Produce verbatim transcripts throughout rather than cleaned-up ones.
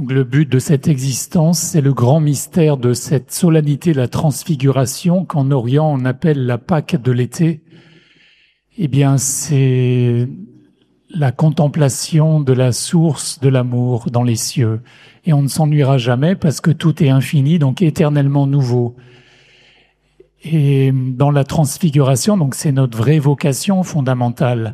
Donc le but de cette existence, c'est le grand mystère de cette solennité de la transfiguration qu'en Orient on appelle la Pâque de l'été. Eh bien, c'est la contemplation de la source de l'amour dans les cieux. Et on ne s'ennuiera jamais parce que tout est infini, donc éternellement nouveau. Et dans la transfiguration, donc c'est notre vraie vocation fondamentale.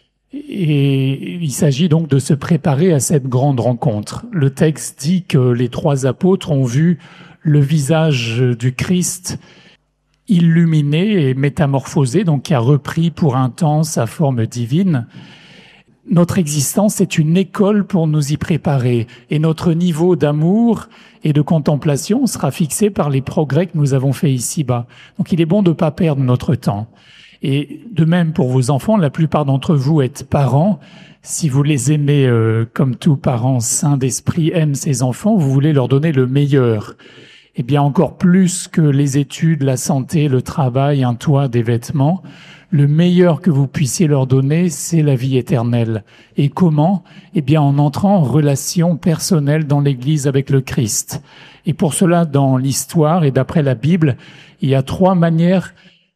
Et il s'agit donc de se préparer à cette grande rencontre. Le texte dit que les trois apôtres ont vu le visage du Christ illuminé et métamorphosé, donc qui a repris pour un temps sa forme divine. Notre existence est une école pour nous y préparer, et notre niveau d'amour et de contemplation sera fixé par les progrès que nous avons faits ici-bas. Donc il est bon de ne pas perdre notre temps. Et de même pour vos enfants, la plupart d'entre vous êtes parents. Si vous les aimez euh, comme tout parent saint d'esprit aime ses enfants, vous voulez leur donner le meilleur. Eh bien, encore plus que les études, la santé, le travail, un toit, des vêtements, le meilleur que vous puissiez leur donner, c'est la vie éternelle. Et comment? Eh bien, en entrant en relation personnelle dans l'Église avec le Christ. Et pour cela, dans l'histoire et d'après la Bible, il y a trois manières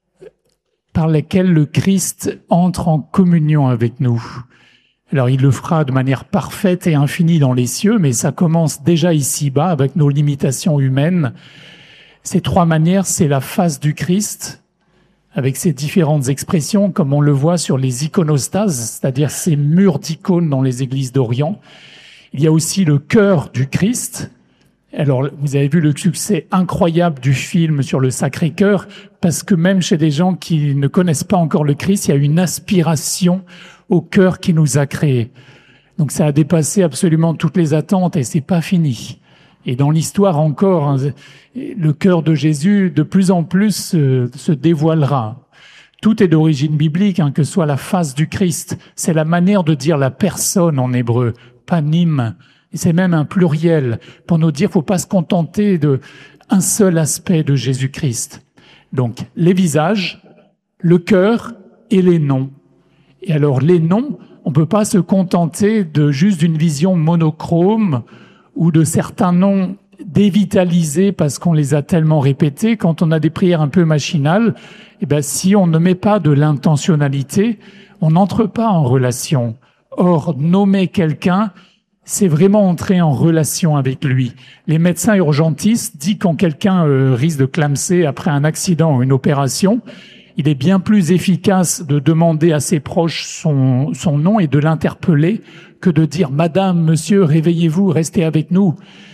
par lesquelles le Christ entre en communion avec nous. Alors, il le fera de manière parfaite et infinie dans les cieux, mais ça commence déjà ici-bas avec nos limitations humaines. Ces trois manières, c'est la face du Christ, avec ses différentes expressions, comme on le voit sur les iconostases, c'est-à-dire ces murs d'icônes dans les églises d'Orient. Il y a aussi le cœur du Christ. Alors, vous avez vu le succès incroyable du film sur le Sacré-Cœur, parce que même chez des gens qui ne connaissent pas encore le Christ, il y a une aspiration au cœur qui nous a créés. Donc ça a dépassé absolument toutes les attentes et c'est pas fini. Et dans l'histoire encore, hein, le cœur de Jésus de plus en plus euh, se dévoilera. Tout est d'origine biblique, hein, que ce soit la face du Christ. C'est la manière de dire la personne en hébreu, panim. Et c'est même un pluriel pour nous dire, faut pas se contenter de un seul aspect de Jésus-Christ. Donc les visages, le cœur et les noms. Et alors les noms, on peut pas se contenter de juste d'une vision monochrome ou de certains noms dévitalisés parce qu'on les a tellement répétés. Quand on a des prières un peu machinales, eh ben si on ne met pas de l'intentionnalité, on n'entre pas en relation. Or, nommer quelqu'un, c'est vraiment entrer en relation avec lui. Les médecins urgentistes disent quand quelqu'un euh, risque de clamser après un accident ou une opération, il est bien plus efficace de demander à ses proches son, son nom et de l'interpeller que de dire « Madame, monsieur, réveillez-vous, restez avec nous ».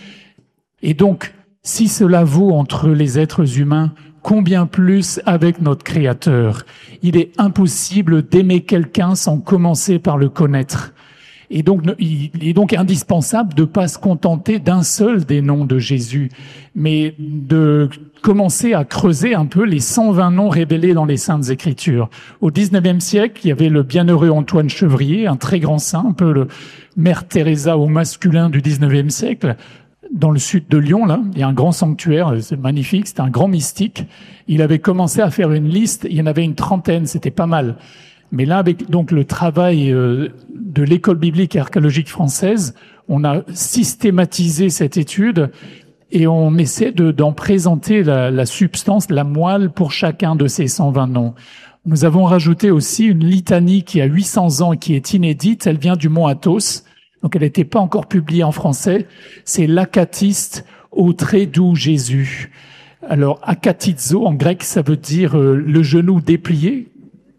Et donc, si cela vaut entre les êtres humains, combien plus avec notre Créateur? Il est impossible d'aimer quelqu'un sans commencer par le connaître. Et donc, il est donc indispensable de ne pas se contenter d'un seul des noms de Jésus, mais de commencer à creuser un peu les cent vingt noms révélés dans les Saintes Écritures. Au dix-neuvième siècle, il y avait le bienheureux Antoine Chevrier, un très grand saint, un peu le Mère Teresa au masculin du dix-neuvième siècle. Dans le sud de Lyon, là, il y a un grand sanctuaire, c'est magnifique, c'est un grand mystique. Il avait commencé à faire une liste, il y en avait une trentaine, c'était pas mal. Mais là, avec donc le travail euh, de l'école biblique et archéologique française, on a systématisé cette étude et on essaie de, d'en présenter la, la substance, la moelle pour chacun de ces cent vingt noms. Nous avons rajouté aussi une litanie qui a huit cents ans et qui est inédite. Elle vient du mont Athos, donc elle n'était pas encore publiée en français. C'est l'Akatiste au très doux Jésus. Alors, akatizo, en grec, ça veut dire euh, le genou déplié.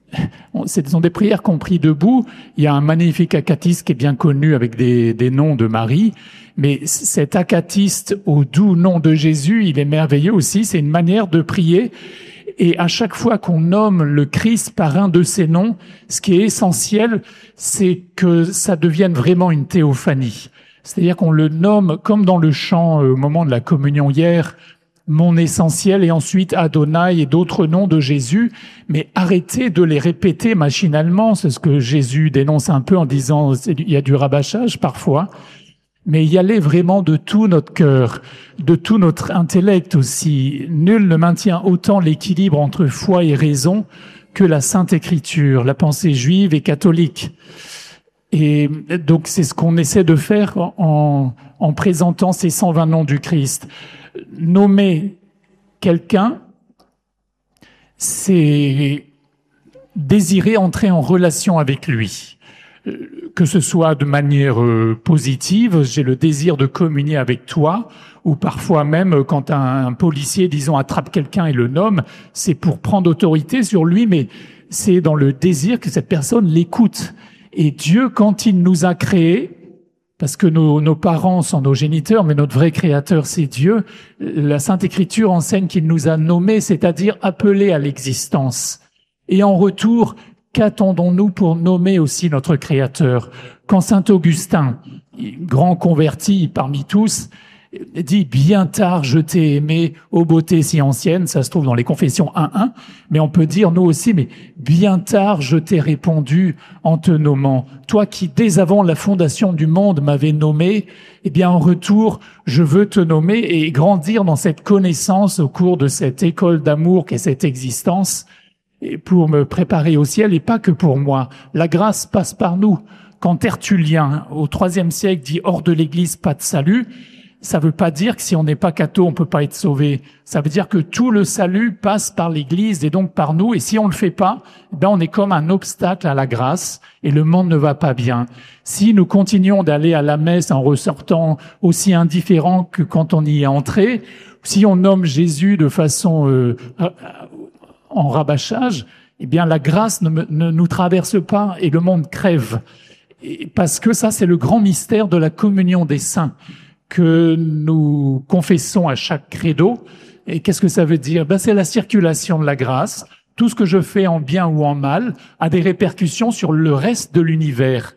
Ce sont des prières qu'on prie debout. Il y a un magnifique akatiste qui est bien connu avec des, des noms de Marie. Mais cet akatiste au doux nom de Jésus, il est merveilleux aussi. C'est une manière de prier. Et à chaque fois qu'on nomme le Christ par un de ses noms, ce qui est essentiel, c'est que ça devienne vraiment une théophanie. C'est-à-dire qu'on le nomme comme dans le chant au moment de la communion hier, mon essentiel, et ensuite Adonai et d'autres noms de Jésus, mais arrêtez de les répéter machinalement. C'est ce que Jésus dénonce un peu en disant il y a du rabâchage parfois, mais y aller vraiment de tout notre cœur, de tout notre intellect aussi. Nul ne maintient autant l'équilibre entre foi et raison que la Sainte Écriture, la pensée juive et catholique. Et donc c'est ce qu'on essaie de faire en, en présentant ces cent vingt noms du Christ. Nommer quelqu'un, c'est désirer entrer en relation avec lui. Que ce soit de manière euh, positive, j'ai le désir de communier avec toi, ou parfois même quand un, un policier, disons, attrape quelqu'un et le nomme, c'est pour prendre autorité sur lui, mais c'est dans le désir que cette personne l'écoute. Et Dieu, quand il nous a créés, parce que nos, nos parents sont nos géniteurs, mais notre vrai créateur, c'est Dieu, la Sainte Écriture enseigne qu'il nous a nommés, c'est-à-dire appelés à l'existence. Et en retour, qu'attendons-nous pour nommer aussi notre créateur? Quand Saint Augustin, grand converti parmi tous, dit « Bien tard je t'ai aimé, ô beauté si ancienne », ça se trouve dans les Confessions un un, mais on peut dire nous aussi « Mais bien tard je t'ai répondu en te nommant. Toi qui dès avant la fondation du monde m'avais nommé, eh bien en retour je veux te nommer et grandir dans cette connaissance au cours de cette école d'amour qu'est cette existence, et pour me préparer au ciel et pas que pour moi. La grâce passe par nous. Quand Tertullien, au troisième siècle, dit « Hors de l'Église, pas de salut », ça veut pas dire que si on n'est pas catho, on peut pas être sauvé. Ça veut dire que tout le salut passe par l'Église et donc par nous. Et si on le fait pas, ben on est comme un obstacle à la grâce et le monde ne va pas bien. Si nous continuons d'aller à la messe en ressortant aussi indifférents que quand on y est entré, si on nomme Jésus de façon euh, en rabâchage, eh bien la grâce ne, ne nous traverse pas et le monde crève. Et parce que ça, c'est le grand mystère de la communion des saints que nous confessons à chaque credo. Et qu'est-ce que ça veut dire? Ben, c'est la circulation de la grâce. Tout ce que je fais en bien ou en mal a des répercussions sur le reste de l'univers.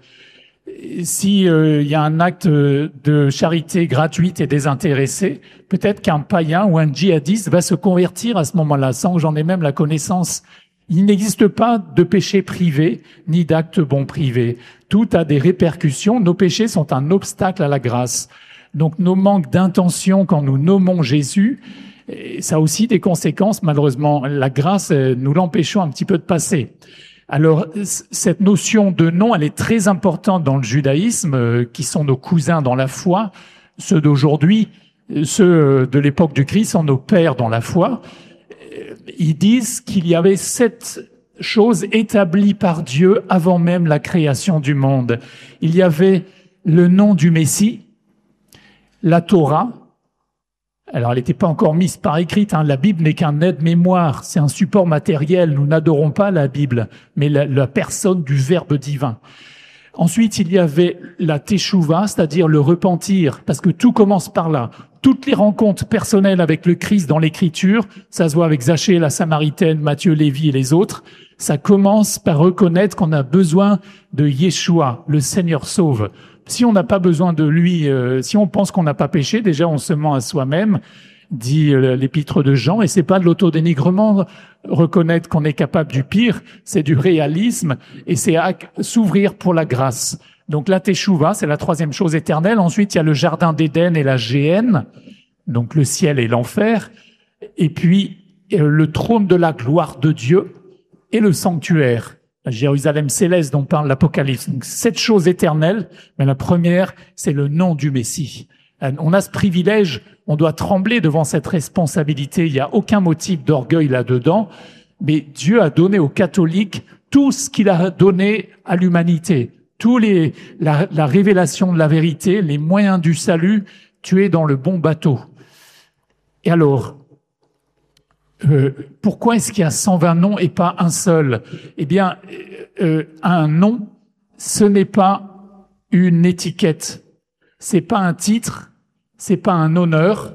Si euh, y a un acte de charité gratuite et désintéressée, peut-être qu'un païen ou un djihadiste va se convertir à ce moment-là, sans que j'en ai même la connaissance. Il n'existe pas de péché privé, ni d'acte bon privé. Tout a des répercussions. Nos péchés sont un obstacle à la grâce. Donc nos manques d'intention quand nous nommons Jésus, ça a aussi des conséquences, malheureusement. La grâce, nous l'empêchons un petit peu de passer. Alors, cette notion de nom, elle est très importante dans le judaïsme, qui sont nos cousins dans la foi. Ceux d'aujourd'hui, ceux de l'époque du Christ sont nos pères dans la foi. Ils disent qu'il y avait sept choses établies par Dieu avant même la création du monde. Il y avait le nom du Messie, la Torah. Alors, elle n'était pas encore mise par écrit. Hein. La Bible n'est qu'un aide-mémoire. C'est un support matériel. Nous n'adorons pas la Bible, mais la, la personne du Verbe divin. Ensuite, il y avait la Teshuvah, c'est-à-dire le repentir, parce que tout commence par là. Toutes les rencontres personnelles avec le Christ dans l'Écriture, ça se voit avec Zachée, la Samaritaine, Matthieu, Lévi et les autres, ça commence par reconnaître qu'on a besoin de Yeshua, le Seigneur sauve. Si on n'a pas besoin de lui, euh, si on pense qu'on n'a pas péché, déjà on se ment à soi-même, dit euh, l'épître de Jean, et c'est pas de l'autodénigrement. Reconnaître qu'on est capable du pire, c'est du réalisme, et c'est s'ouvrir pour la grâce. Donc la Teshuvah, c'est la troisième chose éternelle. Ensuite, il y a le jardin d'Éden et la géhenne, donc le ciel et l'enfer. Et puis, euh, le trône de la gloire de Dieu et le sanctuaire. La Jérusalem céleste dont parle l'Apocalypse. Donc, sept choses éternelles, mais la première, c'est le nom du Messie. On a ce privilège, on doit trembler devant cette responsabilité. Il n'y a aucun motif d'orgueil là-dedans, mais Dieu a donné aux catholiques tout ce qu'il a donné à l'humanité. Tous les, la, la révélation de la vérité, les moyens du salut, tu es dans le bon bateau. Et alors, Euh, pourquoi est-ce qu'il y a cent vingt noms et pas un seul? Eh bien, euh, un nom, ce n'est pas une étiquette, c'est pas un titre, c'est pas un honneur.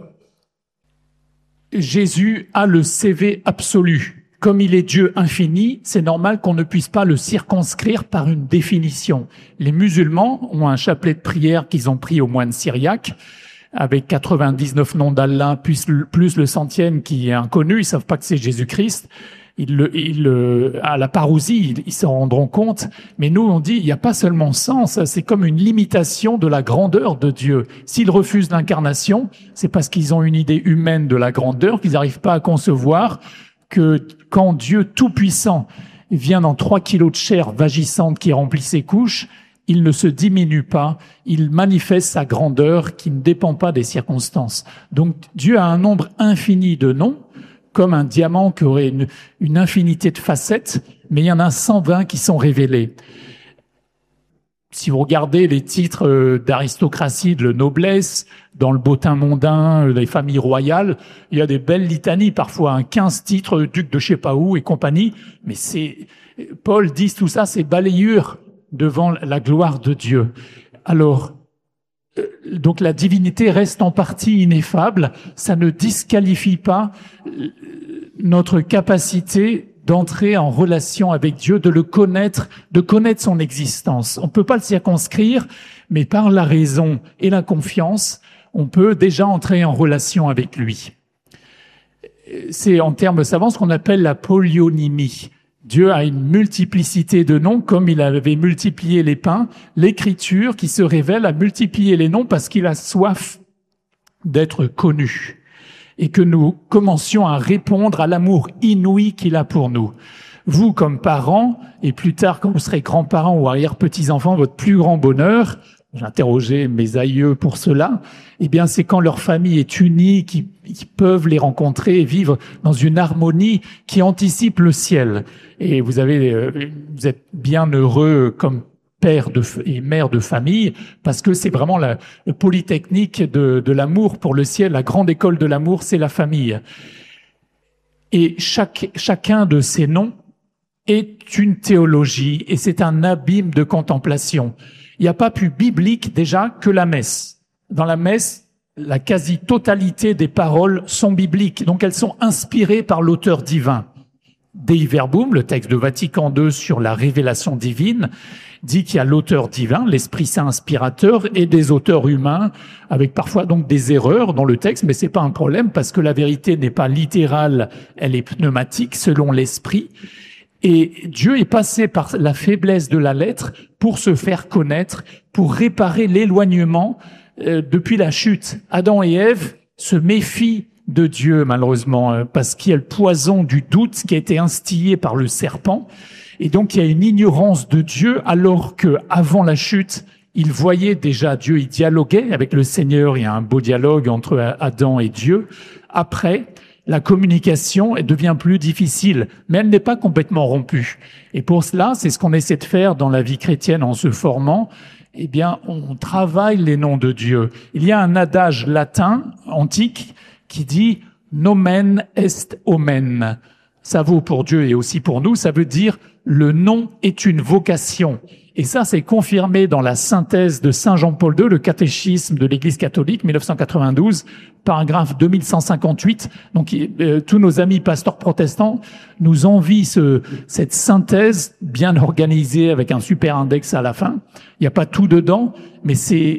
Jésus a le C V absolu. Comme il est Dieu infini, c'est normal qu'on ne puisse pas le circonscrire par une définition. Les musulmans ont un chapelet de prière qu'ils ont pris au moine syriaque, avec quatre-vingt-dix-neuf noms d'Allah, plus, plus le centième qui est inconnu, ils savent pas que c'est Jésus-Christ. Ils le, ils le, à la parousie, ils, ils s'en rendront compte. Mais nous, on dit, il n'y a pas seulement sens, c'est comme une limitation de la grandeur de Dieu. S'ils refusent l'incarnation, c'est parce qu'ils ont une idée humaine de la grandeur, qu'ils n'arrivent pas à concevoir que quand Dieu Tout-Puissant vient dans trois kilos de chair vagissante qui remplit ses couches, Il ne se diminue pas, il manifeste sa grandeur qui ne dépend pas des circonstances. Donc Dieu a un nombre infini de noms, comme un diamant qui aurait une, une infinité de facettes, mais il y en a cent vingt qui sont révélés. Si vous regardez les titres d'aristocratie, de noblesse, dans le bottin mondain, les familles royales, il y a des belles litanies, parfois hein, quinze titres, duc de je sais pas où et compagnie, mais c'est, Paul dit tout ça, c'est balayure devant la gloire de Dieu. Alors, donc la divinité reste en partie ineffable, ça ne disqualifie pas notre capacité d'entrer en relation avec Dieu, de le connaître, de connaître son existence. On ne peut pas le circonscrire, mais par la raison et la confiance, on peut déjà entrer en relation avec lui. C'est en termes savants ce qu'on appelle la polyonymie. Dieu a une multiplicité de noms, comme il avait multiplié les pains. L'Écriture qui se révèle a multiplié les noms parce qu'il a soif d'être connu et que nous commencions à répondre à l'amour inouï qu'il a pour nous. Vous, comme parents, et plus tard quand vous serez grands-parents ou arrière-petits-enfants, votre plus grand bonheur, j'ai interrogé mes aïeux pour cela, eh bien c'est quand leur famille est unie, qu'ils qu'ils peuvent les rencontrer et vivre dans une harmonie qui anticipe le ciel. Et vous avez, vous êtes bien heureux comme père de, et mère de famille, parce que c'est vraiment la, le polytechnique de, de l'amour pour le ciel, la grande école de l'amour, c'est la famille. Et chaque, chacun de ces noms est une théologie, et c'est un abîme de contemplation. Il n'y a pas plus biblique déjà que la messe. Dans la messe, la quasi-totalité des paroles sont bibliques, donc elles sont inspirées par l'auteur divin. Dei Verbum, le texte de Vatican deux sur la révélation divine, dit qu'il y a l'auteur divin, l'Esprit Saint inspirateur, et des auteurs humains, avec parfois donc des erreurs dans le texte, mais c'est pas un problème parce que la vérité n'est pas littérale, elle est pneumatique selon l'Esprit. Et Dieu est passé par la faiblesse de la lettre pour se faire connaître, pour réparer l'éloignement euh, depuis la chute. Adam et Ève se méfient de Dieu, malheureusement, parce qu'il y a le poison du doute qui a été instillé par le serpent. Et donc, il y a une ignorance de Dieu, alors que avant la chute, il voyait déjà Dieu, il dialoguait avec le Seigneur. Il y a un beau dialogue entre Adam et Dieu. Après, la communication elle devient plus difficile, mais elle n'est pas complètement rompue. Et pour cela, c'est ce qu'on essaie de faire dans la vie chrétienne en se formant. Eh bien, on travaille les noms de Dieu. Il y a un adage latin antique qui dit « nomen est omen ». Ça vaut pour Dieu et aussi pour nous, ça veut dire « le nom est une vocation ». Et ça, c'est confirmé dans la synthèse de Saint Jean-Paul deux, le catéchisme de l'Église catholique, mille neuf cent quatre-vingt-douze, paragraphe deux mille cent cinquante-huit. Donc, euh, tous nos amis pasteurs protestants nous envient ce, cette synthèse bien organisée avec un super index à la fin. Il n'y a pas tout dedans, mais c'est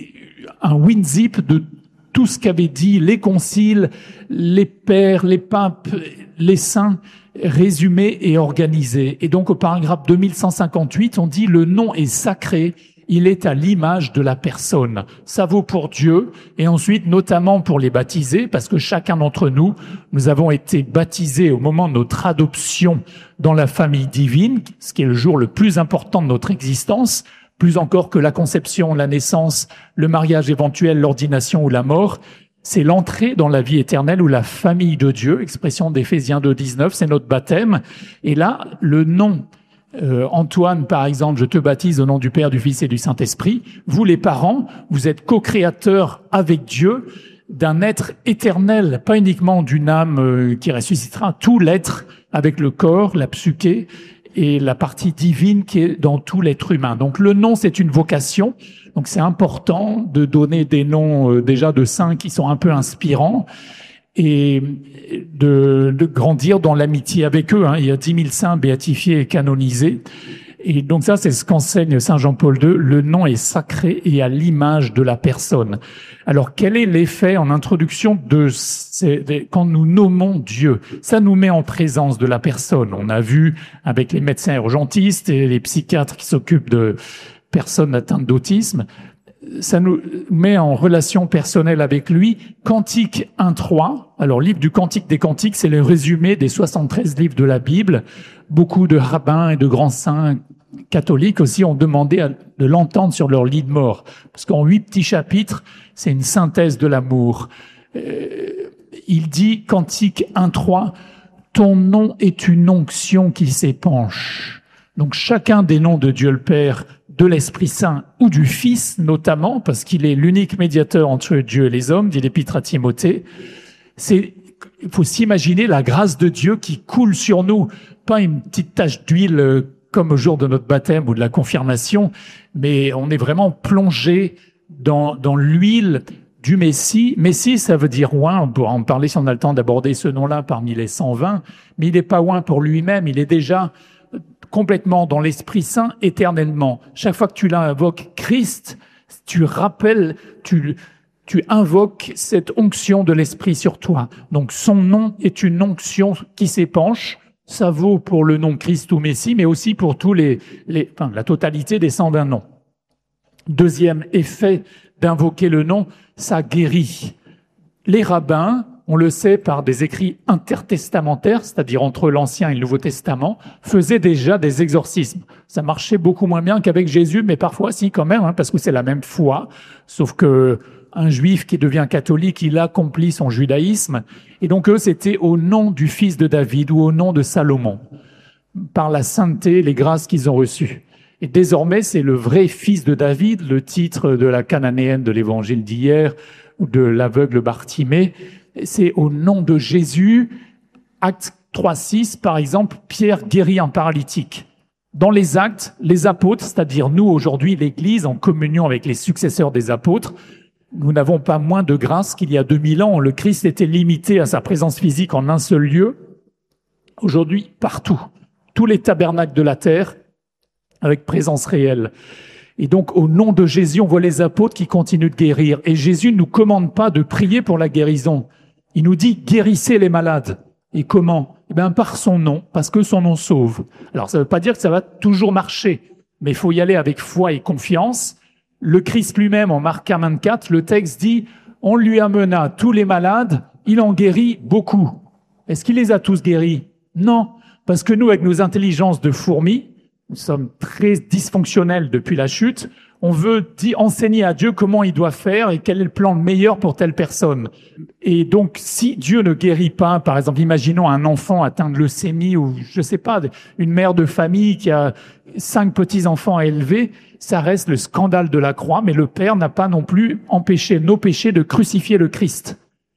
un win-zip de tout ce qu'avaient dit les conciles, les pères, les papes, les saints, résumé et organisé. Et donc, au paragraphe deux mille cent cinquante-huit, on dit « le nom est sacré, il est à l'image de la personne ». Ça vaut pour Dieu et ensuite notamment pour les baptisés, parce que chacun d'entre nous, nous avons été baptisés au moment de notre adoption dans la famille divine, ce qui est le jour le plus important de notre existence, plus encore que la conception, la naissance, le mariage éventuel, l'ordination ou la mort. C'est l'entrée dans la vie éternelle ou la famille de Dieu, expression d'Éphésiens deux dix-neuf, c'est notre baptême. Et là, le nom, euh, Antoine par exemple, je te baptise au nom du Père, du Fils et du Saint-Esprit. Vous les parents, vous êtes co-créateurs avec Dieu d'un être éternel, pas uniquement d'une âme euh, qui ressuscitera, tout l'être avec le corps, la psyché et la partie divine qui est dans tout l'être humain. Donc le nom, c'est une vocation. Donc c'est important de donner des noms euh, déjà de saints qui sont un peu inspirants et de, de grandir dans l'amitié avec eux. Hein. Il y a dix mille saints béatifiés et canonisés. Et donc ça, c'est ce qu'enseigne Saint Jean-Paul deux. Le nom est sacré et à l'image de la personne. Alors quel est l'effet en introduction de, ces, de quand nous nommons Dieu? Ça nous met en présence de la personne. On a vu avec les médecins urgentistes et les psychiatres qui s'occupent de personnes atteintes d'autisme, ça nous met en relation personnelle avec lui. Cantique un trois, alors livre du Cantique des Cantiques, c'est le résumé des soixante-treize livres de la Bible. Beaucoup de rabbins et de grands saints catholiques aussi ont demandé à, de l'entendre sur leur lit de mort. Parce qu'en huit petits chapitres, c'est une synthèse de l'amour. Euh, il dit, Cantique un trois, « Ton nom est une onction qui s'épanche ». Donc chacun des noms de Dieu le Père, de l'Esprit Saint ou du Fils notamment, parce qu'il est l'unique médiateur entre Dieu et les hommes, dit l'Épître à Timothée, c'est, il faut s'imaginer la grâce de Dieu qui coule sur nous, pas une petite tache d'huile comme au jour de notre baptême ou de la confirmation, mais on est vraiment plongé dans, dans l'huile du Messie. Messie, ça veut dire oint, on pourra en parler si on a le temps d'aborder ce nom-là parmi les cent vingt, mais il n'est pas oint pour lui-même, il est déjà complètement dans l'Esprit Saint éternellement. Chaque fois que tu l'invoques Christ, tu rappelles, tu, tu invoques cette onction de l'Esprit sur toi. Donc son nom est une onction qui s'épanche. Ça vaut pour le nom Christ ou Messie, mais aussi pour tous les, les enfin, la totalité des cent vingt noms. Deuxième effet d'invoquer le nom, ça guérit. Les rabbins, on le sait par des écrits intertestamentaires, c'est-à-dire entre l'Ancien et le Nouveau Testament, faisaient déjà des exorcismes. Ça marchait beaucoup moins bien qu'avec Jésus, mais parfois si quand même, hein, parce que c'est la même foi, sauf que un juif qui devient catholique, il accomplit son judaïsme, et donc eux, c'était au nom du fils de David ou au nom de Salomon, par la sainteté, les grâces qu'ils ont reçues. Et désormais, c'est le vrai fils de David, le titre de la cananéenne de l'évangile d'hier, ou de l'aveugle Bartimée. C'est au nom de Jésus, acte trois six, par exemple, Pierre guérit un paralytique. Dans les actes, les apôtres, c'est-à-dire nous aujourd'hui, l'Église, en communion avec les successeurs des apôtres, nous n'avons pas moins de grâce qu'il y a deux mille ans. Le Christ était limité à sa présence physique en un seul lieu. Aujourd'hui, partout, tous les tabernacles de la terre, avec présence réelle. Et donc, au nom de Jésus, on voit les apôtres qui continuent de guérir. Et Jésus ne nous commande pas de prier pour la guérison. Il nous dit, guérissez les malades. Et comment? Eh bien, par son nom, parce que son nom sauve. Alors, ça ne veut pas dire que ça va toujours marcher, mais il faut y aller avec foi et confiance. Le Christ lui-même, en Marc vingt-quatre, le texte dit, on lui amena tous les malades, il en guérit beaucoup. Est-ce qu'il les a tous guéris? Non, parce que nous, avec nos intelligences de fourmis, nous sommes très dysfonctionnels depuis la chute. On veut dire, enseigner à Dieu comment il doit faire et quel est le plan meilleur pour telle personne. Et donc, si Dieu ne guérit pas, par exemple, imaginons un enfant atteint de leucémie ou, je sais pas, une mère de famille qui a cinq petits-enfants à élever, ça reste le scandale de la croix, mais le Père n'a pas non plus empêché nos péchés de crucifier le Christ.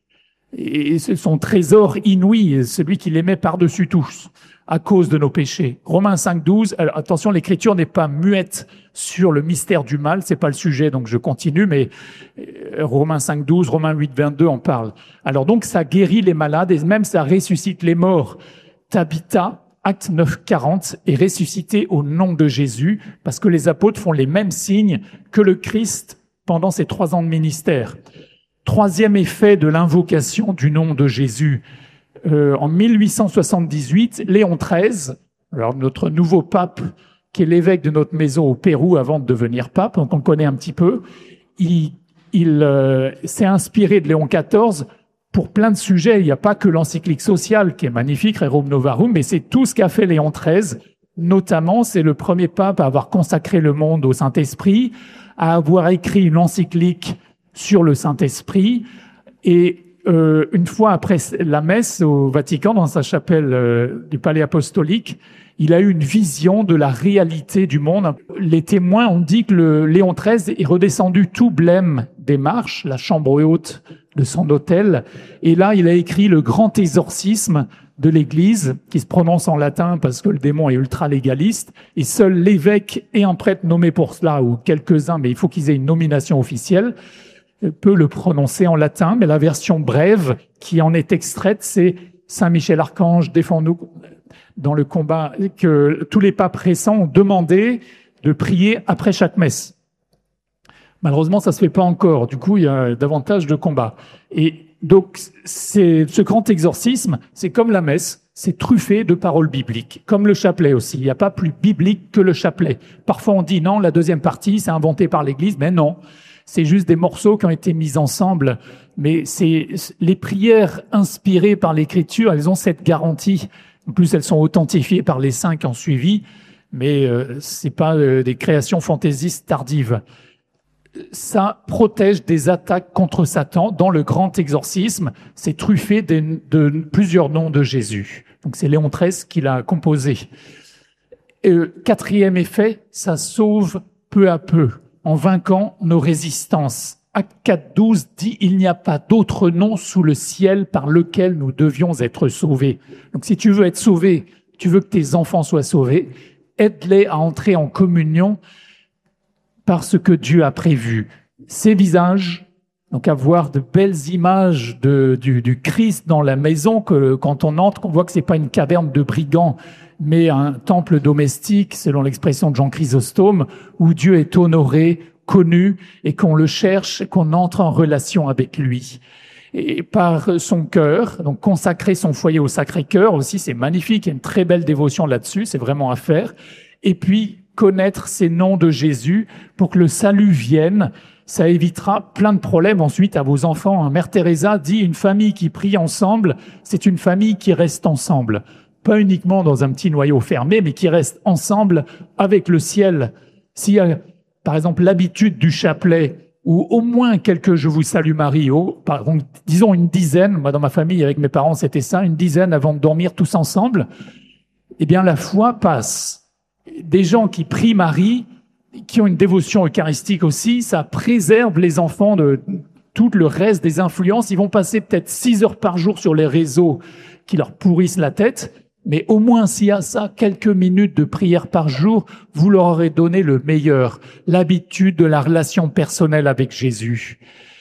Et c'est son trésor inouï, celui qui l'aimait par-dessus tous, à cause de nos péchés. Romains cinq douze, alors attention, l'Écriture n'est pas muette sur le mystère du mal, c'est pas le sujet, donc je continue, mais Romains cinq douze, Romains huit vingt-deux en parlent. Alors donc, ça guérit les malades et même ça ressuscite les morts. Tabitha, acte neuf quarante, est ressuscité au nom de Jésus, parce que les apôtres font les mêmes signes que le Christ pendant ses trois ans de ministère. Troisième effet de l'invocation du nom de Jésus. Euh, en mille huit cent soixante-dix-huit, Léon treize, alors notre nouveau pape, qui est l'évêque de notre maison au Pérou avant de devenir pape, dont on connaît un petit peu, il, il euh, s'est inspiré de Léon quatorze pour plein de sujets. Il n'y a pas que l'encyclique sociale qui est magnifique, Rerum Novarum, mais c'est tout ce qu'a fait Léon treize. Notamment, c'est le premier pape à avoir consacré le monde au Saint-Esprit, à avoir écrit une encyclique sur le Saint-Esprit. Et euh, une fois après la messe au Vatican, dans sa chapelle euh, du Palais apostolique, il a eu une vision de la réalité du monde. Les témoins ont dit que le Léon treize est redescendu tout blême des marches, la chambre haute de son hôtel. Et là, il a écrit le grand exorcisme de l'Église, qui se prononce en latin parce que le démon est ultra-légaliste. Et seul l'évêque et un prêtre nommé pour cela, ou quelques-uns, mais il faut qu'ils aient une nomination officielle, peut le prononcer en latin. Mais la version brève qui en est extraite, c'est « Saint Michel Archange, défends-nous » dans le combat, que tous les papes récents ont demandé de prier après chaque messe. Malheureusement, ça se fait pas encore. Du coup, il y a davantage de combats. Et donc, c'est, ce grand exorcisme, c'est comme la messe, c'est truffé de paroles bibliques, comme le chapelet aussi. Il n'y a pas plus biblique que le chapelet. Parfois, on dit non, la deuxième partie, c'est inventé par l'Église, mais non. C'est juste des morceaux qui ont été mis ensemble. Mais c'est les prières inspirées par l'Écriture, elles ont cette garantie. En plus, elles sont authentifiées par les saints qui ont suivi. mais euh, c'est pas euh, des créations fantaisistes tardives. Ça protège des attaques contre Satan. Dans le grand exorcisme, c'est truffé de, de plusieurs noms de Jésus. Donc c'est Léon treize qui l'a composé. Et le quatrième effet, ça sauve peu à peu, en vainquant nos résistances. Acte quatre douze dit « Il n'y a pas d'autre nom sous le ciel par lequel nous devions être sauvés ». Donc si tu veux être sauvé, tu veux que tes enfants soient sauvés, aide-les à entrer en communion par ce que Dieu a prévu. Ces visages, donc avoir de belles images de, du, du Christ dans la maison, que quand on entre, on voit que c'est pas une caverne de brigands, mais un temple domestique, selon l'expression de Jean Chrysostome, où Dieu est honoré, connu, et qu'on le cherche, et qu'on entre en relation avec lui. Et par son cœur, donc consacrer son foyer au Sacré-Cœur aussi, c'est magnifique, il y a une très belle dévotion là-dessus, c'est vraiment à faire. Et puis, connaître ces noms de Jésus pour que le salut vienne, ça évitera plein de problèmes ensuite à vos enfants. Mère Teresa dit une famille qui prie ensemble, c'est une famille qui reste ensemble. Pas uniquement dans un petit noyau fermé, mais qui reste ensemble avec le ciel. S'il y a, par exemple, l'habitude du chapelet, ou au moins quelques Je vous salue Marie, oh, par exemple, disons une dizaine, moi dans ma famille avec mes parents c'était ça, une dizaine avant de dormir tous ensemble, eh bien la foi passe. Des gens qui prient Marie, qui ont une dévotion eucharistique aussi, ça préserve les enfants de tout le reste des influences. Ils vont passer peut-être six heures par jour sur les réseaux qui leur pourrissent la tête, mais au moins s'il y a ça, quelques minutes de prière par jour, vous leur aurez donné le meilleur, l'habitude de la relation personnelle avec Jésus.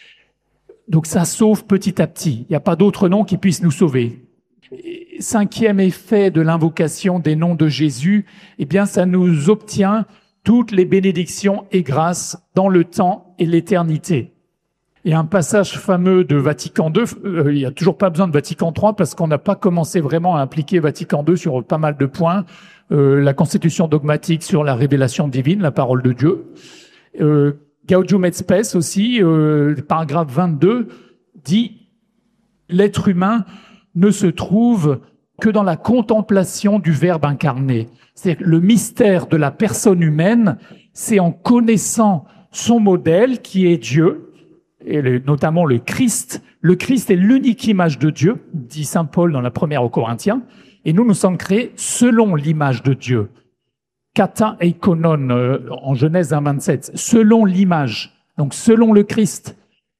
Donc ça sauve petit à petit. Il n'y a pas d'autre nom qui puisse nous sauver. Cinquième effet de l'invocation des noms de Jésus, eh bien, ça nous obtient toutes les bénédictions et grâces dans le temps et l'éternité. Il y a un passage fameux de Vatican deux, euh, il n'y a toujours pas besoin de Vatican trois parce qu'on n'a pas commencé vraiment à impliquer Vatican deux sur pas mal de points. Euh, la constitution dogmatique sur la révélation divine, la parole de Dieu. Euh, Gaudium et Spes aussi, euh, paragraphe vingt-deux, dit « L'être humain ne se trouve que dans la contemplation du Verbe incarné. » C'est-à-dire que le mystère de la personne humaine, c'est en connaissant son modèle qui est Dieu, et le, notamment le Christ. Le Christ est l'unique image de Dieu, dit saint Paul dans la première aux Corinthiens, et nous nous sommes créés selon l'image de Dieu. Kata eikonon, euh, en Genèse un vingt-sept, selon l'image, donc selon le Christ.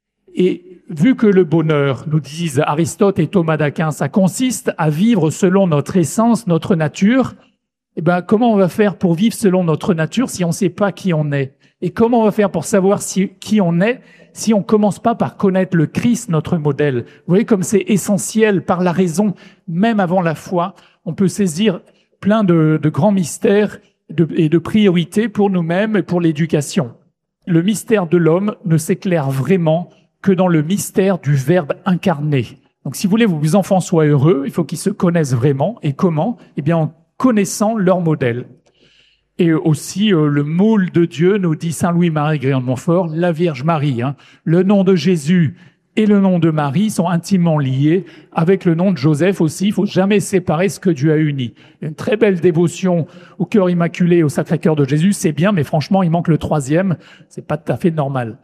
Et vu que le bonheur, nous disent Aristote et Thomas d'Aquin, ça consiste à vivre selon notre essence, notre nature, eh ben, comment on va faire pour vivre selon notre nature si on ne sait pas qui on est? Et comment on va faire pour savoir si, qui on est si on commence pas par connaître le Christ, notre modèle? Vous voyez comme c'est essentiel par la raison, même avant la foi, on peut saisir plein de, de grands mystères de, et de priorités pour nous-mêmes et pour l'éducation. Le mystère de l'homme ne s'éclaire vraiment que dans le mystère du Verbe incarné. Donc si vous voulez que vos enfants soient heureux, il faut qu'ils se connaissent vraiment. Et comment? Eh bien en connaissant leur modèle. Et aussi, euh, le moule de Dieu, nous dit saint Louis-Marie Grignon de Montfort, la Vierge Marie. Hein. Le nom de Jésus et le nom de Marie sont intimement liés avec le nom de Joseph aussi. Il faut jamais séparer ce que Dieu a uni. Une très belle dévotion au cœur immaculé, au Sacré-Cœur de Jésus, c'est bien, mais franchement, il manque le troisième. C'est pas tout à fait normal.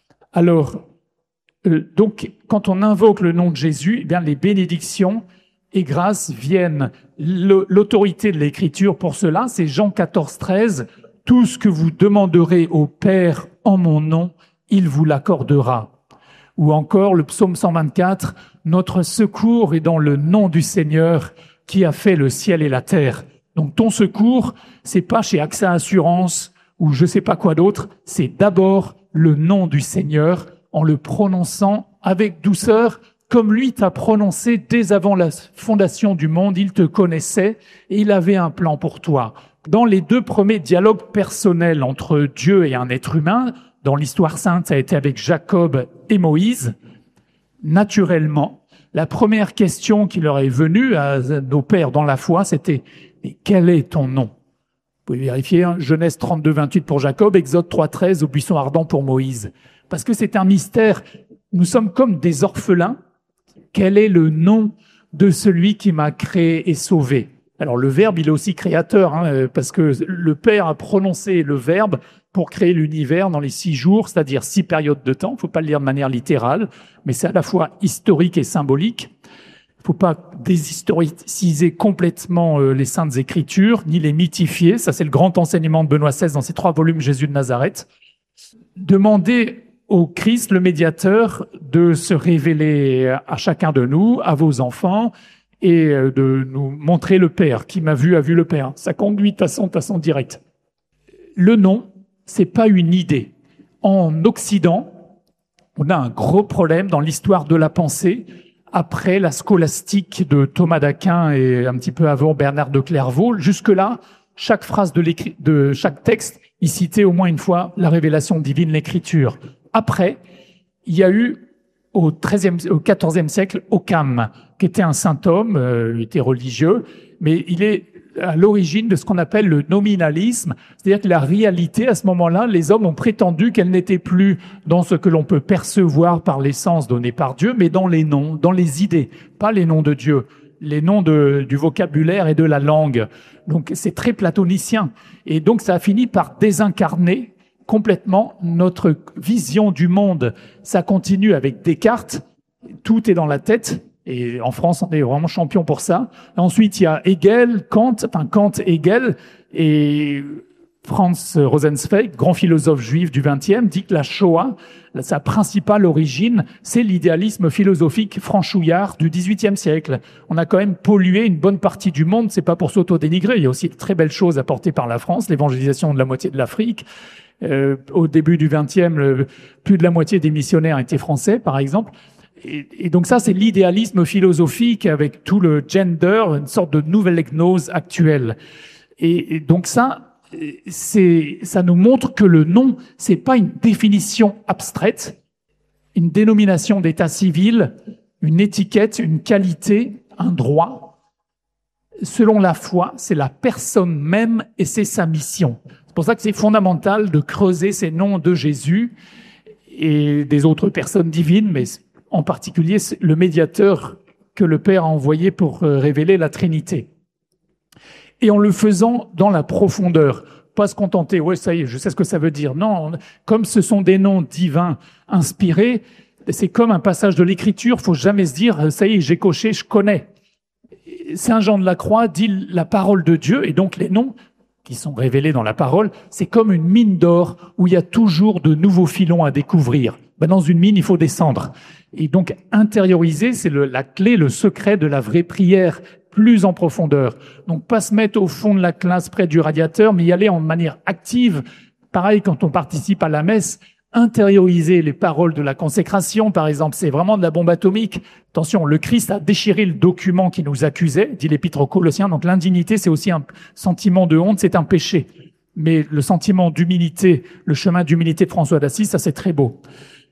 Alors, euh, donc, quand on invoque le nom de Jésus, eh bien, les bénédictions et grâces viennent. L'autorité de l'Écriture pour cela, c'est Jean quatorze, treize. « Tout ce que vous demanderez au Père en mon nom, il vous l'accordera. » Ou encore le psaume cent vingt-quatre. « Notre secours est dans le nom du Seigneur qui a fait le ciel et la terre. » Donc ton secours, c'est pas chez AXA Assurance ou je sais pas quoi d'autre, c'est d'abord le nom du Seigneur en le prononçant avec douceur, comme lui t'a prononcé dès avant la fondation du monde, il te connaissait et il avait un plan pour toi. Dans les deux premiers dialogues personnels entre Dieu et un être humain, dans l'histoire sainte, ça a été avec Jacob et Moïse, naturellement, la première question qui leur est venue à nos pères dans la foi, c'était « Mais quel est ton nom ?» Vous pouvez vérifier, hein, Genèse trente-deux, vingt-huit pour Jacob, Exode trois, treize, au buisson ardent pour Moïse. Parce que c'est un mystère, nous sommes comme des orphelins. Quel est le nom de celui qui m'a créé et sauvé? Alors le Verbe, il est aussi créateur, hein, parce que le Père a prononcé le Verbe pour créer l'univers dans les six jours, c'est-à-dire six périodes de temps. Il ne faut pas le lire de manière littérale, mais c'est à la fois historique et symbolique. Il ne faut pas déshistoriciser complètement les Saintes Écritures, ni les mythifier. Ça, c'est le grand enseignement de Benoît seize dans ses trois volumes Jésus de Nazareth. Demandez au Christ, le médiateur, de se révéler à chacun de nous, à vos enfants, et de nous montrer le Père. Qui m'a vu a vu le Père. Ça conduit de façon, de façon directe. Le nom, c'est pas une idée. En Occident, on a un gros problème dans l'histoire de la pensée après la scolastique de Thomas d'Aquin et un petit peu avant Bernard de Clairvaux. Jusque-là, chaque phrase de, l'écrit, de chaque texte, il citait au moins une fois la révélation divine, l'écriture. Après, il y a eu au treizième, au quatorzième siècle Occam, qui était un saint homme, euh, il était religieux, mais il est à l'origine de ce qu'on appelle le nominalisme, c'est-à-dire que la réalité, à ce moment-là, les hommes ont prétendu qu'elle n'était plus dans ce que l'on peut percevoir par l'essence donnée par Dieu, mais dans les noms, dans les idées, pas les noms de Dieu, les noms de, du vocabulaire et de la langue. Donc c'est très platonicien. Et donc ça a fini par désincarner complètement notre vision du monde. Ça continue avec Descartes, tout est dans la tête. Et en France, on est vraiment champion pour ça. Ensuite, il y a Hegel, Kant, enfin Kant, Hegel, et Franz Rosenzweig, grand philosophe juif du vingtième, dit que la Shoah, sa principale origine, c'est l'idéalisme philosophique franchouillard du dix-huitième siècle. On a quand même pollué une bonne partie du monde, c'est pas pour s'auto-dénigrer, il y a aussi de très belles choses apportées par la France, l'évangélisation de la moitié de l'Afrique. Euh, au début du vingtième, le, plus de la moitié des missionnaires étaient français, par exemple. Et, et donc ça, c'est l'idéalisme philosophique avec tout le gender, une sorte de nouvelle gnose actuelle. Et, et donc ça, c'est, ça nous montre que le nom, c'est pas une définition abstraite, une dénomination d'état civil, une étiquette, une qualité, un droit. Selon la foi, c'est la personne même et c'est sa mission. C'est pour ça que c'est fondamental de creuser ces noms de Jésus et des autres personnes divines, mais en particulier le médiateur que le Père a envoyé pour révéler la Trinité. Et en le faisant dans la profondeur, pas se contenter, ouais, ça y est, je sais ce que ça veut dire. Non, comme ce sont des noms divins inspirés, c'est comme un passage de l'Écriture, faut jamais se dire, ça y est, j'ai coché, je connais. Saint Jean de la Croix dit la parole de Dieu, et donc les noms qui sont révélés dans la parole, c'est comme une mine d'or où il y a toujours de nouveaux filons à découvrir. Ben, dans une mine, il faut descendre. Et donc, intérioriser, c'est le, la clé, le secret de la vraie prière, plus en profondeur. Donc, pas se mettre au fond de la classe près du radiateur, mais y aller en manière active. Pareil, quand on participe à la messe, intérioriser les paroles de la consécration, par exemple, c'est vraiment de la bombe atomique. Attention, le Christ a déchiré le document qui nous accusait, dit l'Épître aux Colossiens. Donc, l'indignité, c'est aussi un sentiment de honte, c'est un péché. Mais le sentiment d'humilité, le chemin d'humilité de François d'Assise, ça, c'est très beau.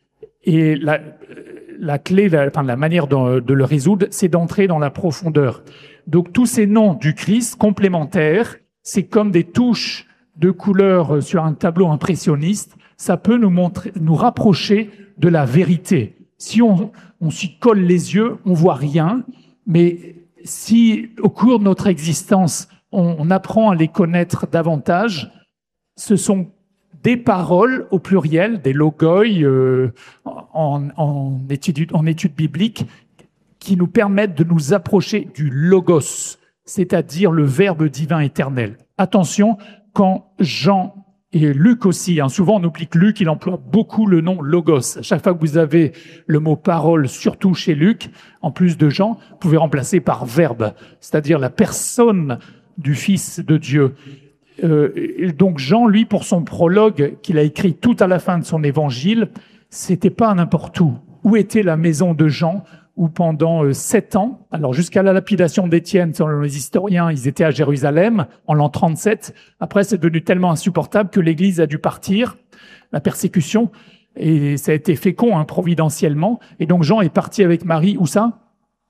Et la, la clé, la, enfin, la manière de, de le résoudre, c'est d'entrer dans la profondeur. Donc, tous ces noms du Christ complémentaires, c'est comme des touches de couleurs sur un tableau impressionniste. Ça peut nous montrer, nous rapprocher de la vérité. Si on, on s'y colle les yeux, on voit rien. Mais si, au cours de notre existence, on, on apprend à les connaître davantage, ce sont des paroles au pluriel, des logoi euh, en, en, étude, en étude biblique, qui nous permettent de nous approcher du logos, c'est-à-dire le Verbe divin éternel. Attention, quand Jean et Luc aussi, hein, souvent on oublie que Luc, il emploie beaucoup le nom logos. À chaque fois que vous avez le mot parole, surtout chez Luc, en plus de Jean, vous pouvez remplacer par verbe, c'est-à-dire la personne du Fils de Dieu. Euh, donc Jean, lui, pour son prologue qu'il a écrit tout à la fin de son évangile, c'était pas n'importe où. Où était la maison de Jean, où pendant euh, sept ans, alors jusqu'à la lapidation d'Étienne, selon les historiens, ils étaient à Jérusalem en l'an trente-sept. Après, c'est devenu tellement insupportable que l'Église a dû partir, la persécution, et ça a été fécond, hein, providentiellement. Et donc Jean est parti avec Marie, où ça ?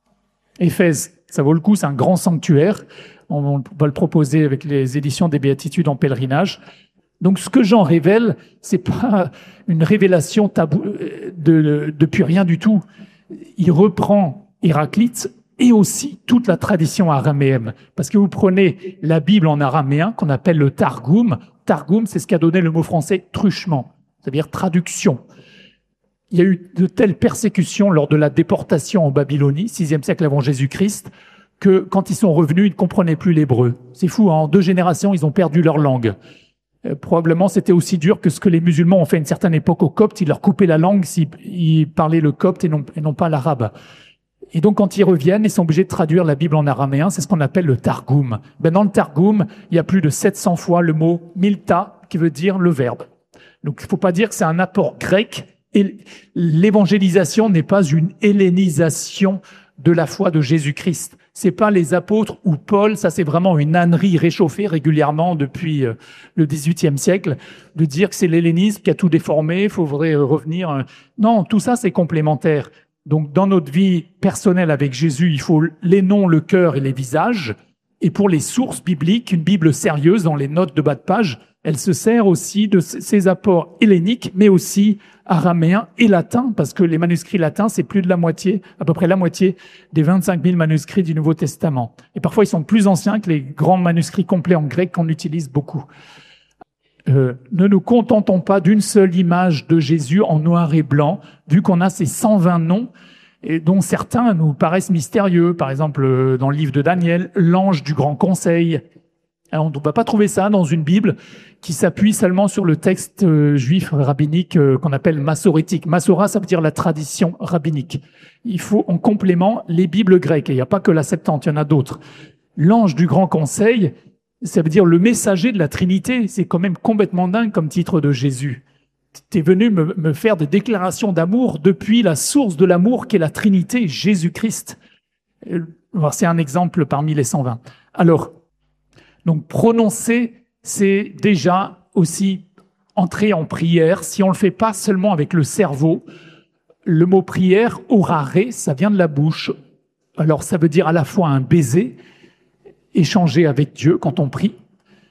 Éphèse. Ça vaut le coup, c'est un grand sanctuaire. On va le proposer avec les éditions des Béatitudes en pèlerinage. Donc, ce que Jean révèle, c'est pas une révélation tabou, de, de, depuis rien du tout. Il reprend Héraclite et aussi toute la tradition araméenne. Parce que vous prenez la Bible en araméen, qu'on appelle le Targum. Targum, c'est ce qu'a donné le mot français truchement, c'est-à-dire traduction. Il y a eu de telles persécutions lors de la déportation en Babylonie, sixième siècle avant Jésus-Christ, que quand ils sont revenus, ils ne comprenaient plus l'hébreu. C'est fou, hein, en deux générations, ils ont perdu leur langue. Euh, probablement, c'était aussi dur que ce que les musulmans ont fait à une certaine époque aux Coptes. Ils leur coupaient la langue s'ils parlaient le copte et non, et non pas l'arabe. Et donc, quand ils reviennent, ils sont obligés de traduire la Bible en araméen. C'est ce qu'on appelle le Targum. Ben, dans le Targum, il y a plus de sept cents fois le mot milta, qui veut dire le verbe. Donc, il ne faut pas dire que c'est un apport grec. Et l'évangélisation n'est pas une hellénisation de la foi de Jésus-Christ. C'est pas les apôtres ou Paul, ça c'est vraiment une ânerie réchauffée régulièrement depuis le dix-huitième siècle, de dire que c'est l'hellénisme qui a tout déformé, il faudrait revenir. Non, tout ça c'est complémentaire. Donc dans notre vie personnelle avec Jésus, il faut les noms, le cœur et les visages. Et pour les sources bibliques, une Bible sérieuse dans les notes de bas de page, elle se sert aussi de ces apports helléniques, mais aussi araméens et latins, parce que les manuscrits latins, c'est plus de la moitié, à peu près la moitié des vingt-cinq mille manuscrits du Nouveau Testament. Et parfois, ils sont plus anciens que les grands manuscrits complets en grec qu'on utilise beaucoup. Euh, ne nous contentons pas d'une seule image de Jésus en noir et blanc, vu qu'on a ces cent vingt noms, et dont certains nous paraissent mystérieux. Par exemple, dans le livre de Daniel, l'ange du grand conseil. Alors, on ne va pas trouver ça dans une Bible qui s'appuie seulement sur le texte euh, juif rabbinique euh, qu'on appelle massorétique. Massora, ça veut dire la tradition rabbinique. Il faut en complément les Bibles grecques. Et il n'y a pas que la Septante, il y en a d'autres. L'ange du grand conseil, ça veut dire le messager de la Trinité. C'est quand même complètement dingue comme titre de Jésus. Tu es venu me, me faire des déclarations d'amour depuis la source de l'amour qui est la Trinité, Jésus-Christ. C'est un exemple parmi les cent vingt. Alors, donc prononcer, c'est déjà aussi entrer en prière. Si on ne le fait pas seulement avec le cerveau, le mot prière, orare, ça vient de la bouche. Alors ça veut dire à la fois un baiser, échanger avec Dieu quand on prie.